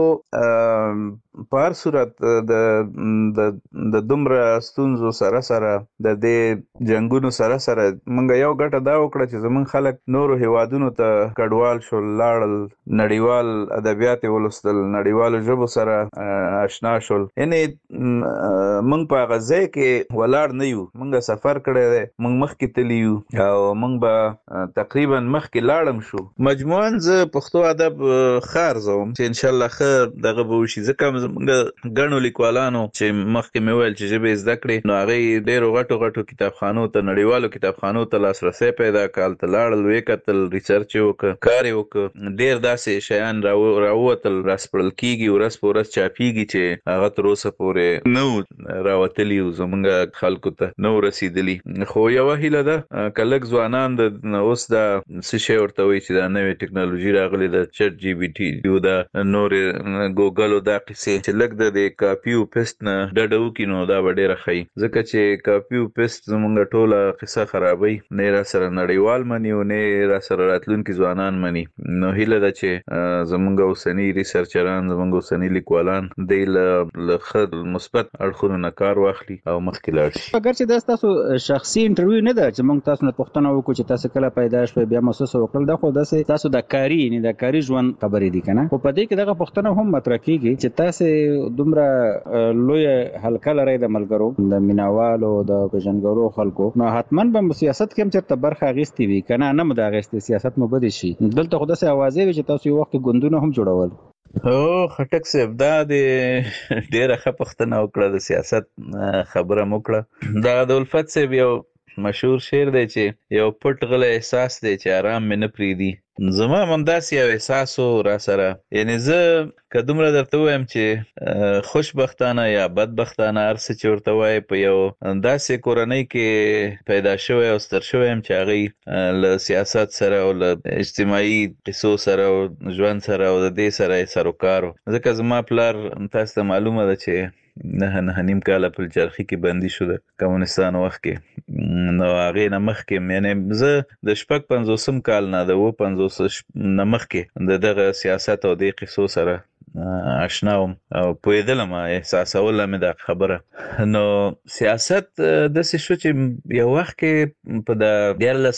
په هر صورت د دومره ستونزو سره سره د دې جنګونو سره سره موږ یو ګټه دا وکړه چې زموږ خلک نورو هیوادونو ته کډوال شول، لاړل، نړیوال ادبیات یې ولوستل، نړیوالو ژبو سره اشنا شول. یعنې موږ په هغه ځای کې ولاړ نه یو، موږ سفر کړی دی، موږ مخکې تللي یو او موږ به تقریبا مخکې لاړم شو. مجموعاً زه پښتو ادب ښه ارزوم چې انشاءالله ښه دغه به وشي، ځکه زموږ ګڼو لیکوالانو چې مخکې مې ویل چې ژبې زده کړې، نو هغوی ډېرو غټو غټو کتابخانو ته، نړیوالو کتابخانو ته لاسرسی پیدا کړ، هلته لاړل، ویې کتل، ریسرچ یې وکړ، کار یې وکړ، ډېر داسې شیان راووتل، راسپړل کېږي، ورځ په ورځ چاپېږي چې هغه تر اوسه پورې نه وو راوتلي وو، زموږ خلکو ته نه وو رسېدلي. خو یوه هیله ده که لږ ځوانان د اوس دا څه شی ورته وایي چې دا نوې ټکنالوژي راغلې ده، چټ جي بي ټي یو، دا نورې ګوګل او دا قصې، چې لږ د دې کاپي او پیسټ نه ډډه وکړي، نو دا به ډېره ښه وي. ځکه چې کاپي او پیسټ زموږ ټوله قصه خرابوي، نه یې را سره نړیوال مني او نه یې را سره راتلونکي ځوانان مني. نو هیله ده چې زموږ اوسني ریسرچران، زموږ اوسني لیکوالان دی له ښه مثبت اړخونو نه کار واخلي او مخکې لاړ شي. اگر چې دا ستاسو شخصي انټرویو نه ده چې موږ تاسو نه پوښتنه وکړو چې تاسو کله پیدا شوئ، بیا مو څه وکړل، دا خو داسې تاسو د کاري یعنې د کاري ژوند خبرې دي که نه؟ خو په دې کې دغه پوښتنه هم مطرح کېږي چې تاسې دومره لویه حلقه لرئ د ملګرو، د مینهوالو، د پېژنګلو خلکو، نو حتما به مو سیاست کې هم چېرته برخه اخیستې وي که نه؟ نه مو د اخیستې، سیاست مو بدې شي. دلته خو داسې اوازې وي چې تاسو یو وخت کې ګوندونه هم جوړول. او خټک صاحب دا د ډېره ښه پوښتنه وکړه، د سیاست خبره مو وکړه. دا د الفت صاحب یو مشهور شعر دی چې یو پټ غلی احساس دی چې آرام مې نه پرېږدي. زما هم همداسې یو احساس و را سره، یعنې زه که دومره درته ووایم چې خوشبختانه یا بدبختانه هر څه چې ورته وایي، په یو داسې کورنۍ کې پیدا شوی او ستر شوی یم چې هغوی له سیاست سره او له اجتماعي قصو سره او ژوند سره او د دې سره یې سر و کار و. ځکه زما پلار تاسو ته معلومه ده چې نه نه نیم کاله په چرخي کې بندي شو د کمونستانو وخت کې. نو هغې نه مخکې یعنې زه د شپږ پنځوسم کال نه د اووه پنځوس نه مخکې د دغه سیاست او دې قصو سره آشنا وم او پوهېدلم، احساسوله مې دا خبره. نو سیاست داسې شو چې یو وخت کې په د دیارلس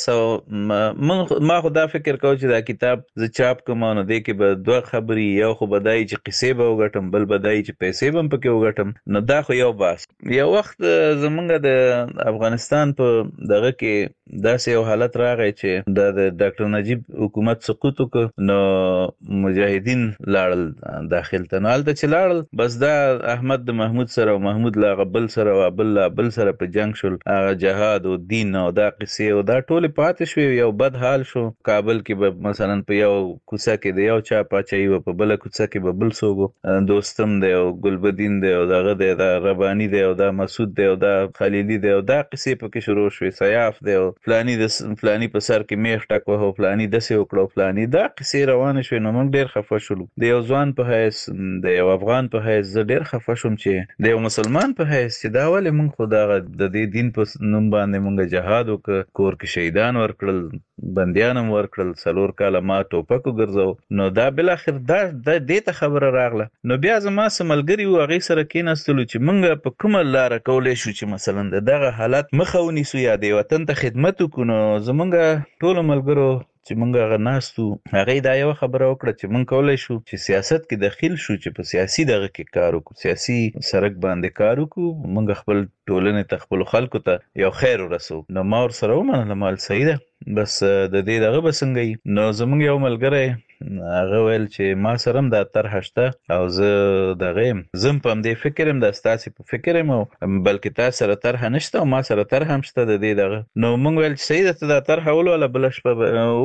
سوه ما خو دا فکر کوم چې دا کتاب زه چاپ کوم، نو دې کې به دوه خبرې، یو خو به دا وي چې قصې به وګټم، بل به دا وي چې پیسې به هم پکې وګټم. نو دا خو یو بحث. یو وخت زمونږ د افغانستان په دغه کې داسې یو حالت راغی چې دا د ډاکټر نجیب حکومت سقوط وکړ، نو مجاهدین لاړل داخل ته. نو هلته چې لاړل بس دا احمد د محمود سره او محمود له هغه بل سره او بل له بل سره په جنګ شول، هغه جهاد او دین او دا قصې او دا ټولې پاتې شوې. یو بد حال شو کابل کې به مثلا په یو کوڅه کې د یو چا پاچاهي وه، په بله کوڅه کې به بل څوک و، دوستم دی او ګلبدین دی او دغه دی دا رباني دی او دا مسعود دی او دا خلیلي دی او دا قصې پکې شروع شوې، سیاف دی او فلاني د فلاني په سر کې میخ ټک وهه او فلاني داسې وکړه او فلاني، دا قصې روانې شوې. نو موږ ډېر خفه شولو. د یو ځوان په حیث، د یو افغان په حیث زه ډېر خفه شوم چې د یو مسلمان په حیث چې دا ولې موږ خو دغه د دې دین په نوم باندې موږ جهاد وکړ، کور کې شهیدان ورکړل، بندیان هم ورکړل، څلور کاله ما ټوپک وګرځو. نو دا بالاخر دا دې ته خبره راغله. نو بیا زما څه ملګري وو هغې سره کېناستلو چې موږ په کومه لاره کولی شو چې مثلا د دغه حالت مخه ونیسو یا د وطن ته خدمت وکړو. نو زمونږ ټولو ملګرو چې موږ هغه ناست وو هغې دا یوه خبره وکړه چې موږ کولی شو چې سیاست کې دخیل شو، چې په سیاسي دغه کې کار وکړو، سیاسي سرک باندې کار وکړو، موږ خپل ټولنې ته خپلو خلکو ته یو خیر ورسو. نو ما ورسره ومنله مال صحیح ده، بس د دې دغه به څنګه وي. نو زموږ یو ملګری هغه ویل چې ما سره هم دا طرحه شته او زه دغه یم، زه هم په همدې فکر یم، دا ستاسې په فکر یم، او بلکې تا سره طرحه نشته او ما سره طرحه هم شته د دې دغه. نو موږ ویل چې صحیح ده، ته دا طرحه ولوله، بله شپه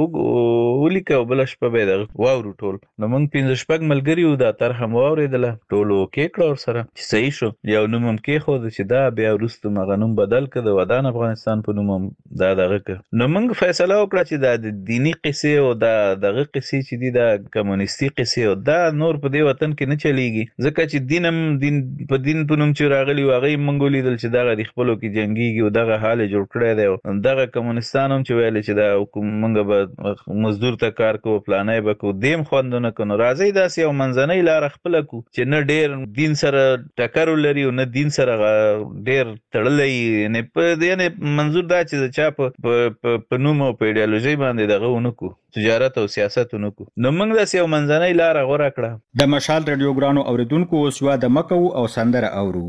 به ولیکه او بله شپه به یې دغه واورو ټول. نو موږ پنځه شپږ ملګري وو، دا طرحه مو واورېدله، ټولو اوکې کړه ورسره چې صحیح شو. یو نوم هم کېښود چې دا بیا وروسته هغه نوم بدل کړه، د ودان افغانستان په نوم هم دا دغه کړه. نو موږ فیصله وکړه چې دا د دیني قصې او دا دغه قصې چې دي دا کمونیستي قصې او دا نور په دې وطن کې نه چلیږي، ځکه چې دین هم دین په دین په نوم چې راغلي وو هغه یې موږ ولیدل چې دغه د خپلو کې جنګېږي او دغه حال یې جوړ کړی دی. او دغه کمونستان هم چې ویلې چې دا موږ به مزدور ته کار کوو، فلانی به کوو، دې هم خوند ونه کړو. نو راځئ داسې یو منځنۍ لاره خپله کړو چې نه ډېر دین سره ټکر ولري او نه دین سره ډېر تړلی، یعنې په یعنې منظور دا چې د چا په نوم او په ایډیالوژۍ باندې دغه ونه کړو، تجارت او سیاست ونه کړو. نو موږ داسې یو منځنۍ لاره غوره کړه. د مشال رادیو ګرانو اورېدونکو اوس یوه دمه کوو او سندره اورو.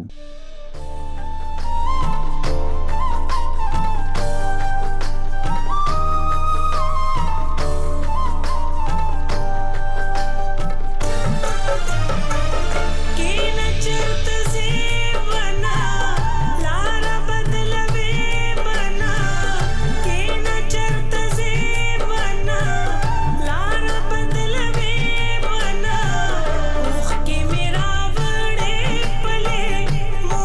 मेरा बड़े पले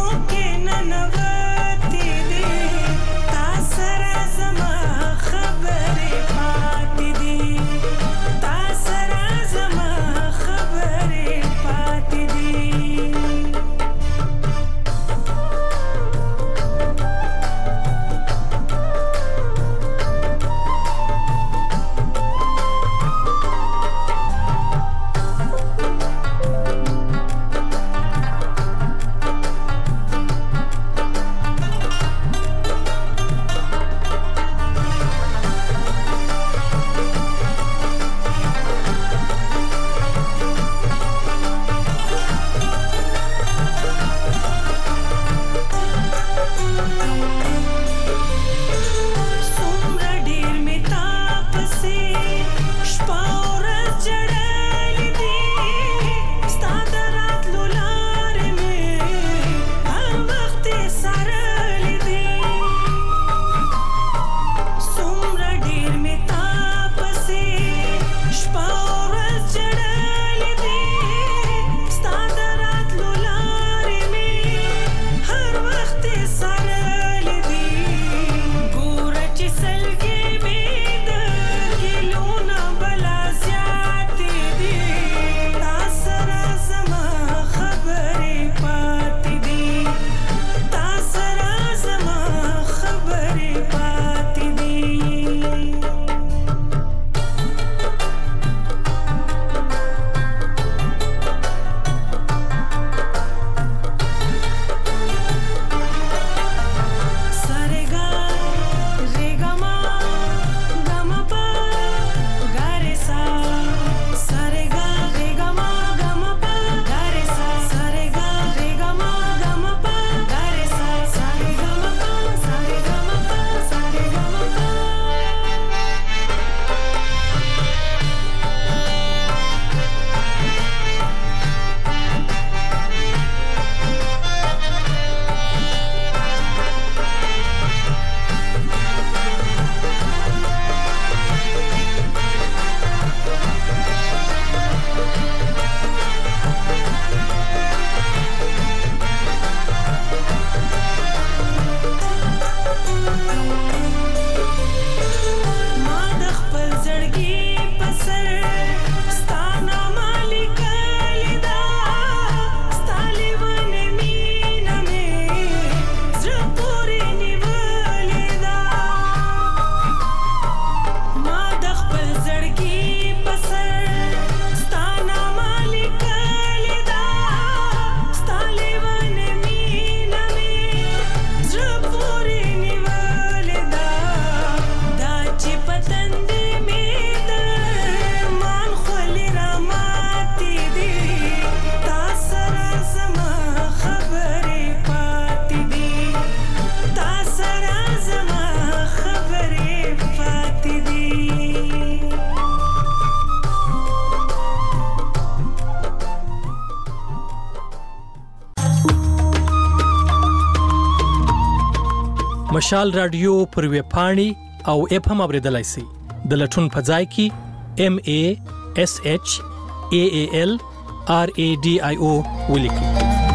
مشال رادیو پر ویب پاڼې او اپ هم اوریدلای شئ. د لټون په ځای کې ام ای اس ایچ ای ای ال آر ای ډي آی او ولیکئ.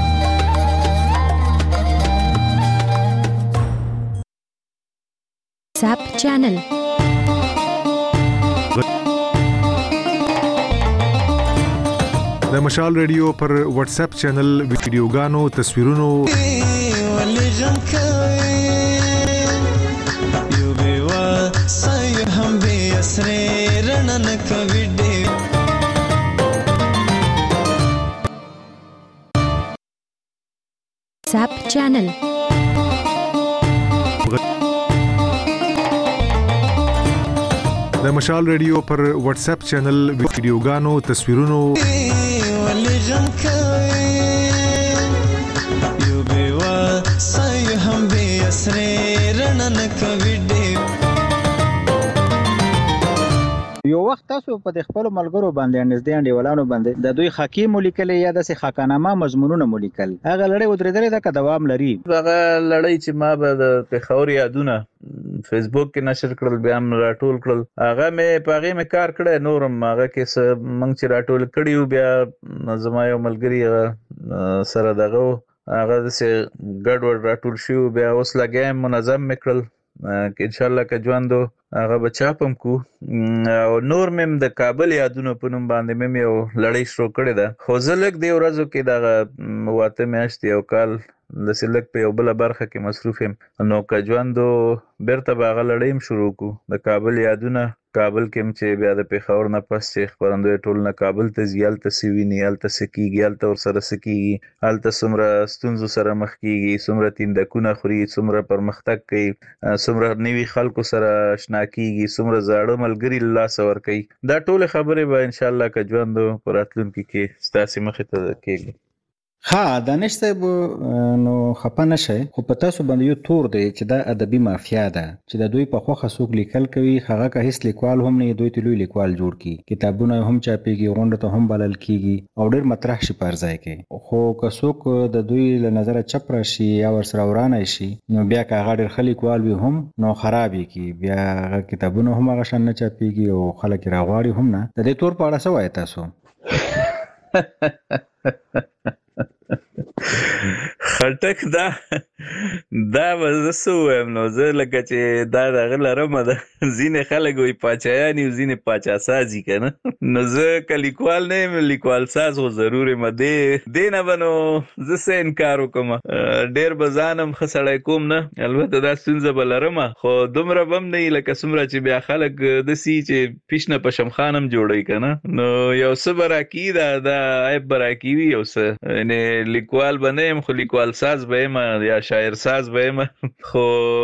ساب چینل د مشال ریډیو پر واتس اپ چینل ویډیوګانو تصویرونو ولې غم کوي یو بیوا سای هم به اسره رنن کوي ډېر ساب چینل د مشال ریډیو پر واتس اپ چینل ویډیوګانو تصویرونو ولې غم کوي یو بیوا سای هم به اسره رنن کوي ډېر. یو وخت تاسو په خپل ملګرو باندې نږدې انډیوالانو باندې د دوی خاکی مولیکل یا د خاکانامه مضمونونه مولیکل هغه لړۍ ودرېدلې ده که دوام لري؟ هغه لړۍ چې ما به د پېښور یادونه فیسبوک کې نشر کړل بیا هم راټول کړل هغه مې په هغې مې کار کړی نورم هغه کې څه موږ چې راټول کړي وو بیا زما یو ملګري سره دغه هغه داسې ګډوډ راټول شوي وو بیا اوس لګیا یم منظم مې کړل که انشاءالله که ژوند هغه به چاپم کو او نور مم د کابل یادونو په نوم باندې مم یو لړۍ شروع کړې ده خو زه لږ دې ورځو کې دغه واته میاشتې یو کال داسې لږ په یو بله برخه کې مصروف یم نو که ژوندو بیرته به هغه لړۍ هم شروع کړو د کابل یادونه کابل کې هم چې بیا د پېښور نه پس چې خپرندوی ټول نه کابل ته ځي هلته څه ویني هلته څه کېږي هلته ورسره څه کېږي هلته څومره ستونزو سره مخ کېږي څومره تیندکونه خوري څومره پرمختګ کوي څومره نوي خلکو سره اشنا کېږي څومره زاړه ملګري له لاسه ورکوي دا ټولې خبرې به انشاءالله که ژوند په راتلونکي کې ستاسې مخې ته کېږي. ها دانش صاحب نو خپه نشئ خو په تاسو باندې یو تور دی چې دا ادبي مافیا ده چې د دوی په خوښه څوک لیکل کوي هغه که هیڅ لیکوال هم نه دوی ته لوی لیکوال جوړ کړي کتابونه هم چاپېږي غونډه ته هم بلل کېږي او ډېر مطرح شي په هر ځای کې خو که څوک د دوی له نظره چپ راشي یا ورسره ورانی شي نو بیا که هغه ډېر ښه لیکوال وي هم نو خراب یې کړي بیا هغه کتابونه هم هغه شان نه چاپېږي او خلک یې راغواړي هم نه د دې تور په اړه څه وایې تاسو؟ خټک دا دا به زه څه ووایم نو زه لکه چې دا د هغه لرمه ده ځینې خلک وایي پاچایان یو ځینې پاچا ساز یي که نه نو زه که لیکوال نه یم لیکوال ساز خو ضرور یم دې نه به نو زه څه انکار وکړم ډېر به ځان هم ښه سړی کوم نه البته دا ستونزه به لرمه خو دومره به هم نه وي لکه څومره چې بیا خلک داسې چې پیش نه په شمخان هم جوړوي که نه نو یو څه به راکېږي دا دا عیب به راکېږي یو څه یعنې لیکوال به نه یم خو لیکوال ساز به یم یا شاعر ساز به یم خو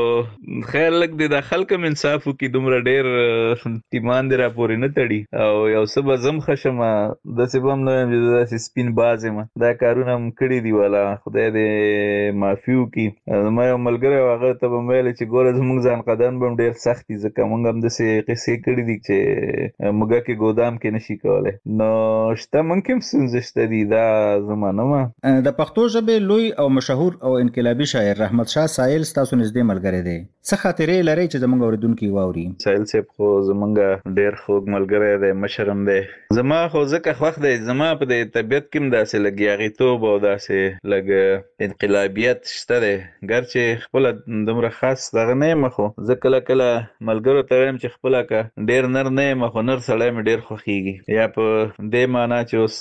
خیر لږ دې دا خلک هم انصاف وکړي دومره ډېر ایمان دې راپورې نه تړي او یو څه به زه هم ښه شم داسې به هم نه یم چې زه داسې سپین باز یم دا کارونه هم کړي دي والا خدای دې معافي وکړي زما یو ملګری و هغه ته به مې ویلې چې ګوره زموږ ځان قدان به هم ډېر سخت دي ځکه موږ هم داسې قصې کړي دي چې موږکې ګودام کې نه شي کولی نو شته موږ کې هم ستونزې شته دي دا زه منم د پښتو ژبې لوی او مشهور او انقلابي شاعر رحمت شاه سایل ستاسو نږدې ملګری دی څه خاطرې لرئ چې زموږ اورېدونکي واوري؟ سایل صاحب خو زموږ ډېر خوږ ملګری دی مشر هم دی زما خو ځکه خوښ دی زما په دې طبیعت کې هم داسې لږ یاغیتوب او داسې لږ انقلابیت شته دی ګرچې خپله دومره خاص دغه نه یم خو زه کله کله ملګرو ته وایم چې خپله که ډېر نر نه یم خو نر سړی مې ډېر خوښېږي یا په دې معنا چې اوس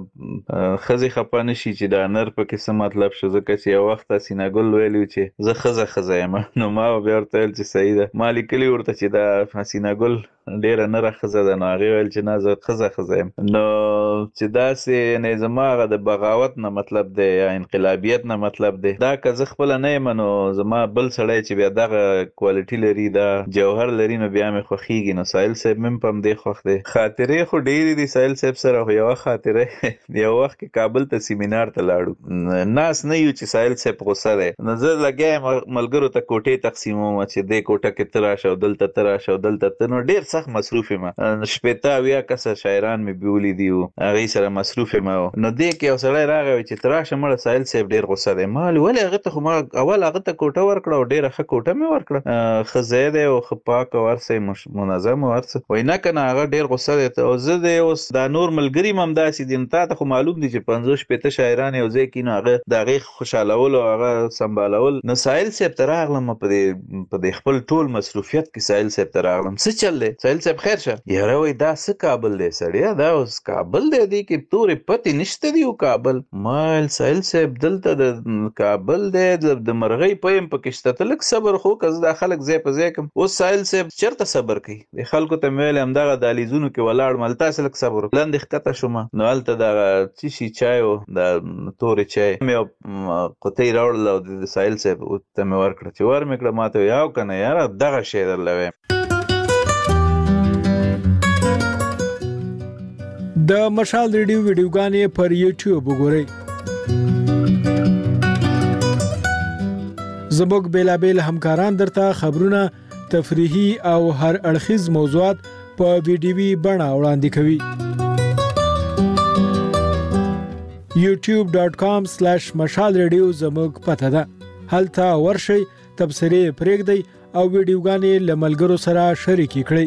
ښځې خفه نه شي چې دا نر پکې څه مطلب شو ځکه چې یو وخت حسینه ګل ویلي چې زه ښځه ښځه یم نو ما بیا ورته ویل چې صحیح ده ما لیکلي ورته چې دا حسینه ګل ډېره نره ښځه ده نو هغې ویل چې نه زه ښځه ښځه یم نو چې داسې یعنې زما هغه د بغاوت نه مطلب دی یا انقلابیت نه مطلب دی دا که زه خپله نه یم نو زما بل سړی چې بیا دغه کوالټي لري دا جوهر لري نو بیا مې خوښېږي نو سایل صاحب مې هم په همدې خوښ دی خاطرې خو ډېرې دي سایل صاحب سره خو یوه خاطره یو وخت کې کابل ته سیمینار ته لاړو ناس نه یو چې سایل صاحب غوسه دی نو زه لګیا یم ملګرو ته کوټې تقسیموم چې دې کوټه کې ته راشه او دلته ته راشه او دلته ته نو ډېر سخت مصروف یم شپېته اویا کسه شاعران مې بیولي دي هغه سره مصروف یم. نو دې کې یو سړی راغی چې تراشه مړه ساحل صاحب ډیر غوسه دی. ما ولې هغه ته خو ما اول هغه ته کوټه ورکړه او ډیره ښه کوټه مې ورکړه، ښه ځای دی او ښه پاک او هر څه منظم او هر څه. وایي نه که نه هغه ډیر غوسه دی. او زه دی اوس دا نور ملګري م همداسې دي. تا ته خو معلوم دي چې پنځوس شپېته شاعران یو ځای کښېنو، هغه د هغې خوشحالول او هغه سمبالول. نو ساحل صاحب ته راغلم، په دې په دې خپل ټول مصروفیت کې ساحل صاحب ته راغلم. څه چل دی ساحل صاحب؟ خیر شه. یاره وایي دا څه کابل دی سړیه، دا اوس کابل دی، دې کې تورې پتې نشته دي. او کابل ما ویل ساحل صاحب دلته د کابل دی، د مرغۍ پیم پکې شته، ته لږ صبر خو که زه دا خلک ځای په ځای کړم. اوس ساحل صاحب چېرته صبر کوي؟ د خلکو ته مې ویل همدغه دهلیزونو کې ولاړم، هلتاسې لږ صبر وکړه. لاندې ښکته شوم، نو هلته دغه څه شي چای و، د تورې چای مې یو قطۍ راوړله او د ساحل صاحب ته مې ورکړه. چې ور مې کړه ما ته وایي او که نه یاره دغه شی درله وایم. د مشال ریډیو ویډیوګانې پر یوټیوب وګورئ. زموږ بیلابیل همکاران درته خبرونه، تفریحي او هر اړخیز موضوعات په ویډیوي بڼه وړاندې کوي. یوټیوب ډاٹ کام سلیش مشال ریډیو زموږ پته ده. هلته ورشئ، تبصرې پرېږدئ او ویډیوګانې له ملګرو سره شریکې کړئ.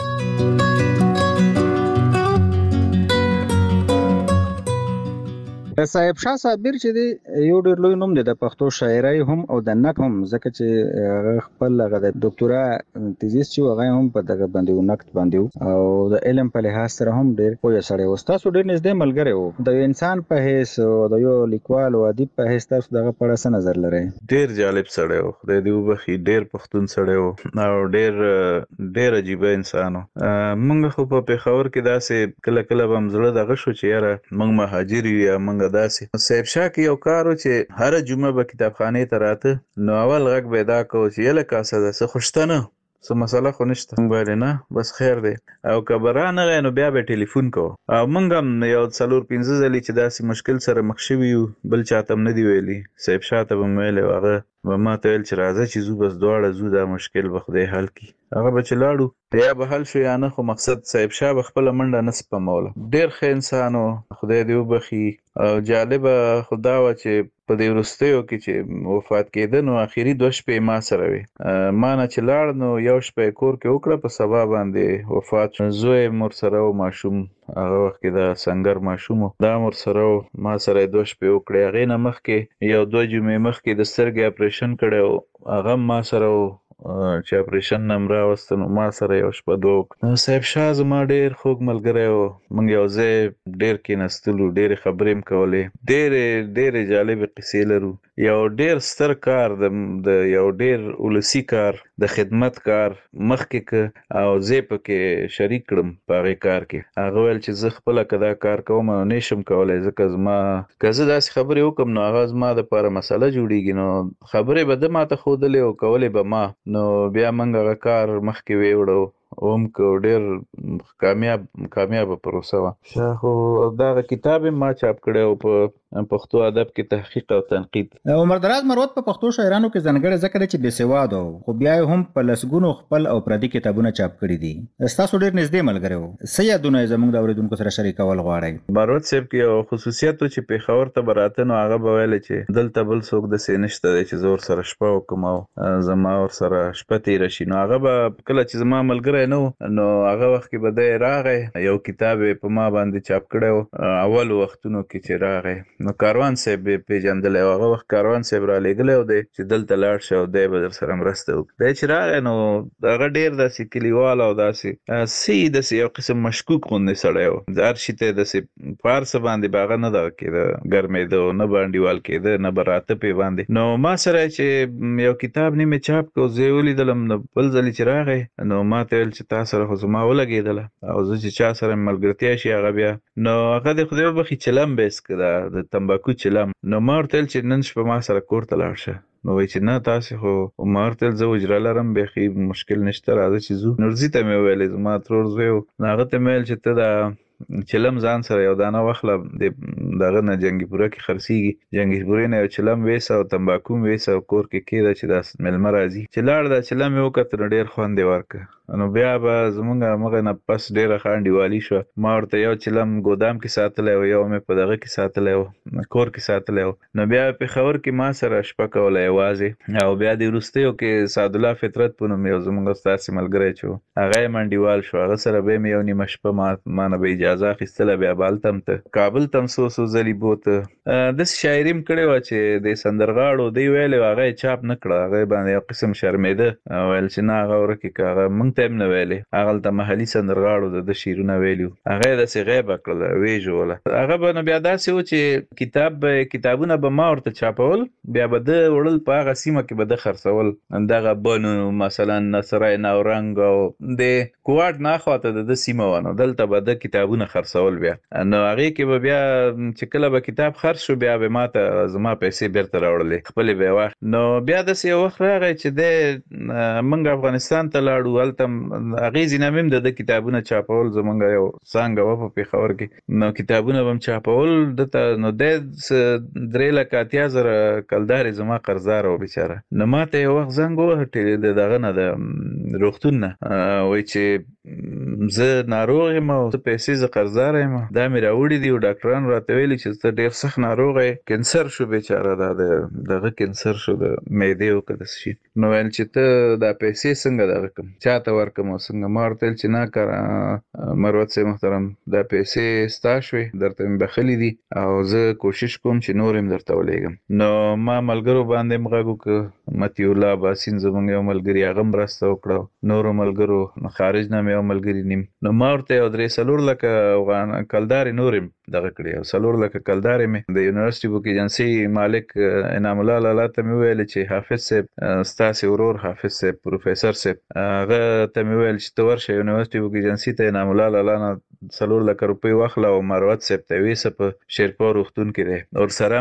صاحب شاه صابر چې دی یو ډېر لوی نوم دی د پښتو شاعرۍ هم او د نقد هم، ځکه چې هغه خپل هغه د ډاکټورا تیزیس چې هغه هم په دغه باندې و نقد باندې او د علم په لحاظ سره هم ډېر پوه سړی و. تاسو ډېر نږدې ملګری و. د انسان په حیث او د یو لیکوال او ادیب په حیث تاسو دغه په اړه څه نظر لرئ؟ ډېر جالب سړی و، خدای دې وبخي. ډېر پښتون سړی و او ډېر ډېر عجیبه انسان و. موږ خو په پېښور کې داسې کله کله به م زړه دغه شو چې یاره موږ مهاجر یو یا موږ داسې. صاحب شاه کې یو کار و چې هره جمعه به کتابخانې ته راته، نو اول غږ به یې دا کوو چې یله کاسه ده څه خو شته نه، څه مسله خو نشته. موږ ویلې نه بس خیر دی. او که به رانغی نو بیا به یې ټلیفون کوو. او موږ هم یو څلور پنځه ځلې چې داسې مشکل سره مخ شوي یو، بل چاته هم نه دی ویلي. صاحب شاه ته به مې ویلی و، هغه به ما ته ویل چې راځه چې ځو، بس دواړه ځو، دا مشکل به خدای حل کړي. هغه به چې لاړو یا به حل شو یا نه، خو مقصد صاحب شاه به خپله منډه نه سپموله. ډېر ښه انسان و، خدای دې وبخي. او جالبه خو دا وه چې په دې وروستیو کې چې وفات کېده نو آخري دوه شپې ما سره وې. ما نه چې لاړ نو یو شپه یې کور کې وکړه، په سبا باندې وفات شو. زوی یې ورسره و، ماشوم هغه وخت کې د سنګر ماشوم و، دا هم ورسره و. ما سره یې دوه شپې وکړې. هغې نه مخکې یو دوه جمعې مخکې د سترګې اپریشن کړی و، هغه هم ما سره و چې اپریشن نه م راوسته، نو ما سره یو شپه دوه وکړه. صاحب شاه زما ډېر خوږ ملګری و. موږ یو ځای ډېر کېناستلو، ډېرې خبرې م کولې، ډېرې ډېرې جالبې قصې لرو. یو ډېر ستر کار د یو ډېر ولسي کار، د خدمت کار مخکې که او زه یې پکې شریک کړم په هغې کار کې. هغه ویل چې زه خپله که دا کار کوم نو نه شم کولی، ځکه زما که زه داسې خبرې وکړم نو هغه زما دپاره مسله جوړېږي. نو خبرې به ده ما ته ښودلې او کولې به ما، نو بیا موږ هغه کار مخکې ویوړو اوم که ډېر کامیاب کامیابه پروسه وه. شاه خو دغه کتاب یې ما چاپ کړی و په پښتو ادب کې تحقیق او تنقید. عمر دراز مروت په پښتو شاعرانو کې ځانګړی ذکر دی چې بېسواده و، خو بیا یې هم په لسګونو خپل او پردي کتابونه چاپ کړي دي. ستاسو ډېر نږدې ملګری و. څه یادونه یې زموږ د اورېدونکو سره شریکول غواړئ؟ مروت صاحب کې یو خصوصیت و چې پېښور ته به راته نو هغه به ویلی چې دلته بل څوک داسې نشته دی چې زه ورسره شپه وکړم او زما ورسره شپه تېره شي. نو هغه به کله چې زما ملګری نه و نو هغه وخت کې به دی راغی، یو کتاب یې په ما باندې چاپ کړی و اولو وختونو کې چې راغی. نو کاروان صاحب یې پېژندلی و، هغه وخت کاروان صاحب را لېږلی و دی چې دلته لاړ شه او دی به در سره مرسته وکړي. دی چې راغی نو هغه ډېر داسې کلیوال او داسې سی داسې یو قسم مشکوک غوندې سړی و. هر شي ته یې داسې په هر څه باندې به هغه نه دغه کېده، ګرمېده، نه به انډیوال کېده، نه به راته پې باندې. نو ما سره چې یو کتاب نیمې چاپ کړو، زه یې ولیدلم. نو بل ځلې چې راغی نو ما ته ویل چې تا سره خو زما ولګېدله او زه چې چا سره ملګرتیا شي هغه بیا. نو هغه د خدای وبخي چلم به یې څکه، د تمباکو چلم. نو ما ورته ویل چې نن شپه ما سره کور ته لاړ شه. نو وایي چې نه تاسې خو، ما ورته ویل زه اجره لرم، بیخي مشکل نشته، راځه چې ځو. نورزي ته مې وویلې، زما ترور زوی و. نو هغه ته مې ویل چې ته دا چلم ځان سره یو دانه واخله، د دغه نه جنگي پوره کې خرڅيږي جنگي پوره نه چلم وېسه او تمباکو وېسه کور کې کېده چې داس ملمر راځي چې لاړ دا چلم یو کتر ډیر خوان دی ورکه نو بیا به زمونږه مغه نه پس ډیره خان دیوالی شو ما ورته یو چلم ګودام کې ساتلی او یو مې په دغه کې ساتلی و کور کې ساتلی و نو بیا په خبر کې ما سره شپه کوله یوازې او بیا د وروستیو کې سعد الله فطرت په نوم یو زمونږ ستاسې ملګری چې هغه یې منډیوال شو هغه سره به مې یو نیمه شپه ما ما نه به اجازه اخیستله بیا بالتم ته کابل تم څو څو ځلې بوته داسې شاعري م کړې وه چې د سندرغاړو دی ویلې و هغه یې چاپ نه کړه هغه باندې یو قسم شرمېده ویل چې نه هغه ورکې که هغه مونږ ته هم نه ویلې هغه ته محلي سندرغاړو د شعرونه ویلي هغه یې داسې غیبه کړله ویژوله هغه به نو بیا داسې و چې کتاب به کتابونه به ما ورته چاپول بیا به ده وړل په هغه سیمه کې به ده خرڅول دغه بنو مثلا نصرای ناورنګ او د کوواټ نه خواته د ده سیمه وه نو دلته به ده کتابونه خرڅول بیا نو هغې کې به بیا چې کله به کتاب خرڅ شو بیا به ما ته زما پیسې بیرته راوړلې خپلې به یې واخ نو بیا داسې یو وخت راغی چې دی موږ افغانستان ته لاړو هلته هغې ځینه مې هم د ده کتابونه چاپول زمونږ یو څانګه وه په پېښور کې نو کتابونه به م چاپول دته نو دی درې لکه اتیا زره کلدارې زما قرضدار و بیچاره نو ما ته یو وخت زنګ ووهه د دغه نه د روغتون نه وایي چې زه ناروغ یم او زه پیسې زه قرضدار یم دا مې راوړي دي او ډاکټرانو راته ویلي چې ته ډېر سخت ناروغ یې کینسر شو بیچاره دا د دغه کینسر شو د معدې او که داسې شي نو ویل چې ته دا پیسې څنګه دغه کړم چا ته ورکړم او څنګه ما ورته ویل چې نه کار مروت صاحب محترم دا پیسې ستا شوې درته مې بخلي دي او زه کوشش کوم چې نور هم درته ولېږم نو ما ملګرو باندې م غږ وکړه مطیع الله باسین زموږ یو ملګري هغه مرسته وکړه نورو ملګرو خارج نه مې یو ملګري نیم نو ما ورته یو درې څلور لکه افغان کلدارې نور هم دغه کړې او څلور لکه کلدارې مې د یونیورسټي بوک ایجنسۍ مالک انعام الله لالا ته مې ویل چې حافظ صاحب ستاسې ورور حافظ صاحب پروفیسر صاحب هغه ته مې ویل چې ته ورشه یونیورسټي بوک ایجنسۍ ته انعام الله لالا نه څلور لکه روپۍ واخله او مروت صاحب ته ویسه په شیرپور روغتون کې دی اور سره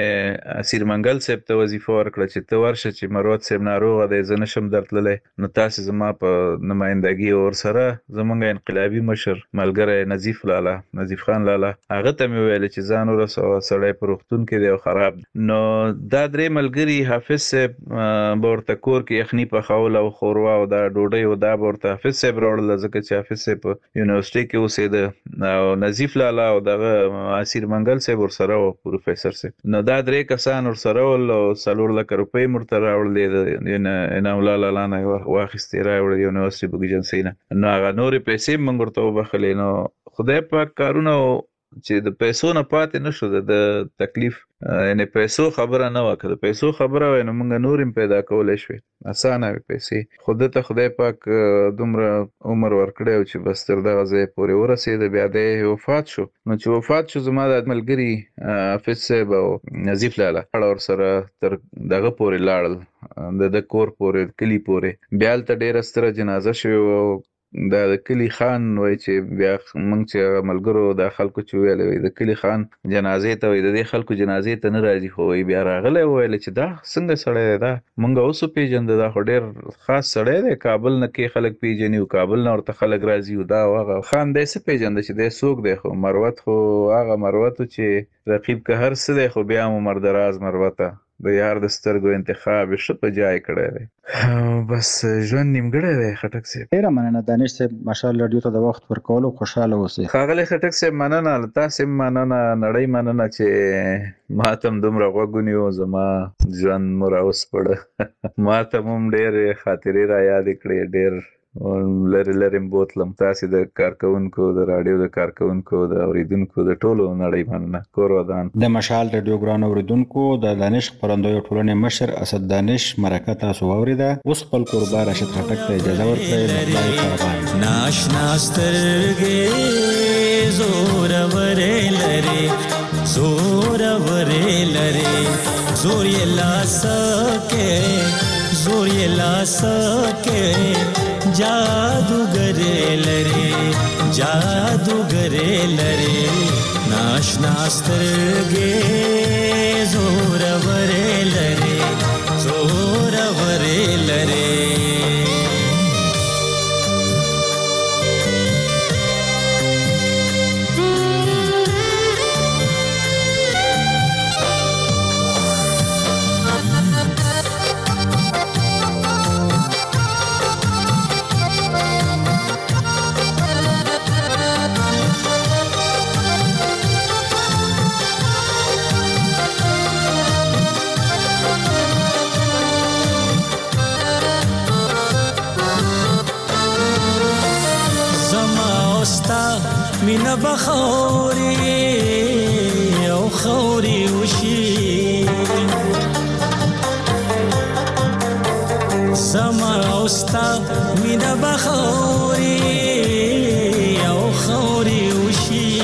مې اسیر منګل صاحب ته وظیفه ورکړه چې ته ورشه چې مروت صاحب ناروغه دی زه نشم درتللی نو تاسې زما په نمایندګي اور سره زمونږ انقلابي مشر ملګری نظیف لالا نظیف خان لالا هغه ته مې ویل چې ځان ورسوه سړی په روغتون کې دی او خراب نو دا درې ملګري حافظ صاحب به ورته کور کې یخني پخول او ښوروا او دا ډوډۍ او دا به ورته حافظ صاحب راوړله ځکه چې حافظ صاحب په یونیورسټۍ کې اوسېده او نظیف لالا او دغه اسیر منګل صاحب ورسره و پروفیسر صاحب نو دا درې کسان ورسره ول او څلور لکه روپۍ مې ورته راوړلې د انعام الله لالا نه یې واخیستې راوړې یونیورسټي بوک ایجنسۍ نه نو هغه نورې پیسې هم موږ ورته وبخلې نو خدای پاک کارونه چې د پیسو نه پاتې نه شو د تکلیف یعنې پیسو خبره نه وه که د پیسو خبره وای نو موږ نور هم پیدا کولی شوې اسانه وې پیسې خو ده ته خدای پاک دومره عمر ورکړی و چې بس تر دغه ځای پورې ورسېده بیا دی وفات شو نو چې وفات شو زما د ملګري حافظ صاحب او نظیف لالا اړه ورسره تر دغه پورې لاړل د ده کور پورې کلي پورې بیا هلته ډېره ستره جنازه شوې وه دا د کلي خان وایي چې بیا موږ چې ملګرو دا خلکو چې ویلی وایي د کلي خان جنازې ته وایي د دې خلکو جنازې ته نه راځي خو وایي بیا راغلی وویل چې دا څنګه سړی دی دا موږ اوس وپېژنده دا خو ډېر خاص سړی دی کابل نه کې خلک پېژني او کابل نه ورته خلک راځي او دا او هغه خان دی څه پېژنده چې دی څوک دی خو مروت خو هغه مروت و چې رقیب که هر څه دی خو بیا مو مردراز مروته د یار د سترګو انتخاب یې ښه په جای کړی دی بس ژوند نیمګړی دی خټک صاحب ډېره مننه دانش صاحب مشال راډیو ته د وخت ورکولو خوشحاله اوسئ ښاغلی خټک صاحب مننه له تاسې هم مننه نړۍ مننه چې ما ته هم دومره غوږ ونیو زما ژوند مو راوسپړه ما ته هم ډېرې خاطرې را یادې کړې ډېر لرې لرې م بوتلم تاسې د کارکوونکو د راډیو د کارکوونکو د اورېدونکو د ټولو نړۍ مننه کور ودان د مشال راډیو ګرانو اورېدونکو د دانش خپرندویو ټولنې مشر اسد دانش مرکه تاسو واورېده اوس خپل کوربه راشد خټک ته اجازه ورکړئ د خدای پربان ناشنا سترګې زورورې لرې زورورې لرې زور یې لاسکې زور یې لاسکې جادوګرې لرې جادوګرې لرې ناشنا سترګې زورورې لرې زورورې لرې مینا بخوري او خوري وشي سما اوستا مینا بخوري او خوري وشي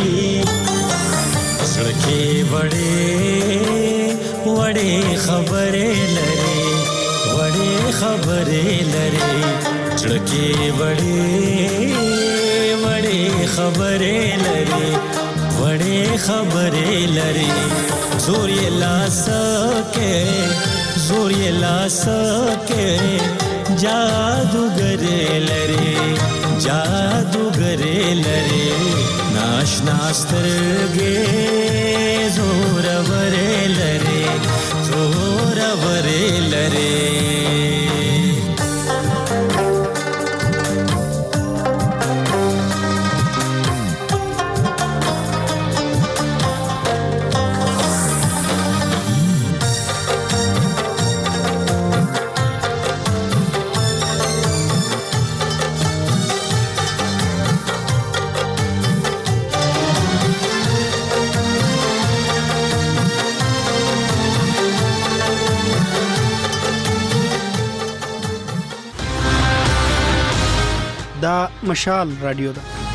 سړکې وړې وړې خبرې لري وړې خبرې لري سړکې وړې وړې خبرې لري وړې خبرې لري زور یې لاس کې زور یې لاس کې جادوګر لري جادوګر لري ناشنا سترګې زور ور لري زور ور لري دا مشال رادیو ده